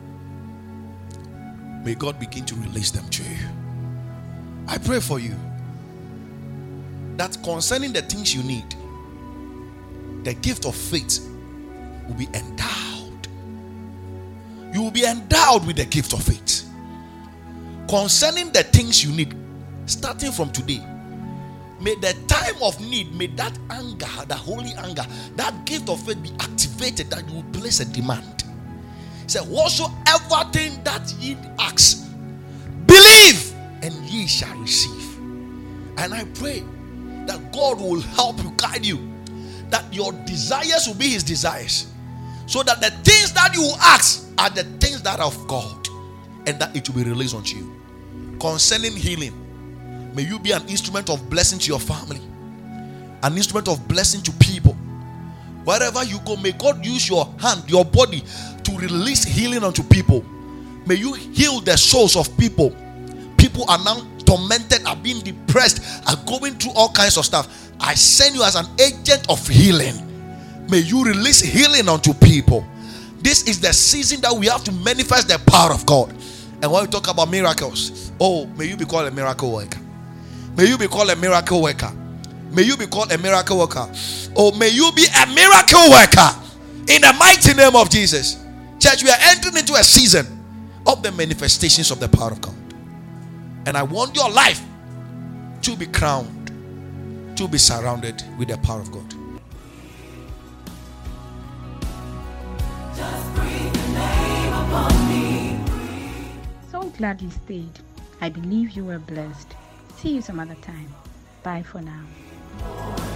may God begin to release them to you. I pray for you that concerning the things you need, the gift of faith will be endowed. You will be endowed with the gift of faith. Concerning the things you need, starting from today, may the time of need, may that anger, the holy anger, that gift of faith be activated, that you will place a demand. Say, whatsoever thing that ye ask, believe, and ye shall receive. And I pray that God will help you, guide you, that your desires will be his desires, so that the things that you ask are the things that are of God, and that it will be released unto you. Concerning healing, may you be an instrument of blessing to your family, an instrument of blessing to people. Wherever you go, may God use your hand, your body, to release healing unto people. May you heal the souls of people. People are now tormented, are being depressed, are going through all kinds of stuff. I send you as an agent of healing. May you release healing unto people. This is the season that we have to manifest the power of God. And when we talk about miracles, oh, may you be called a miracle worker. May you be called a miracle worker. May you be called a miracle worker. Oh, may you be a miracle worker in the mighty name of Jesus. Church, we are entering into a season of the manifestations of the power of God. And I want your life to be crowned, to be surrounded with the power of God. glad you stayed. I believe you were blessed. See you some other time. Bye for now.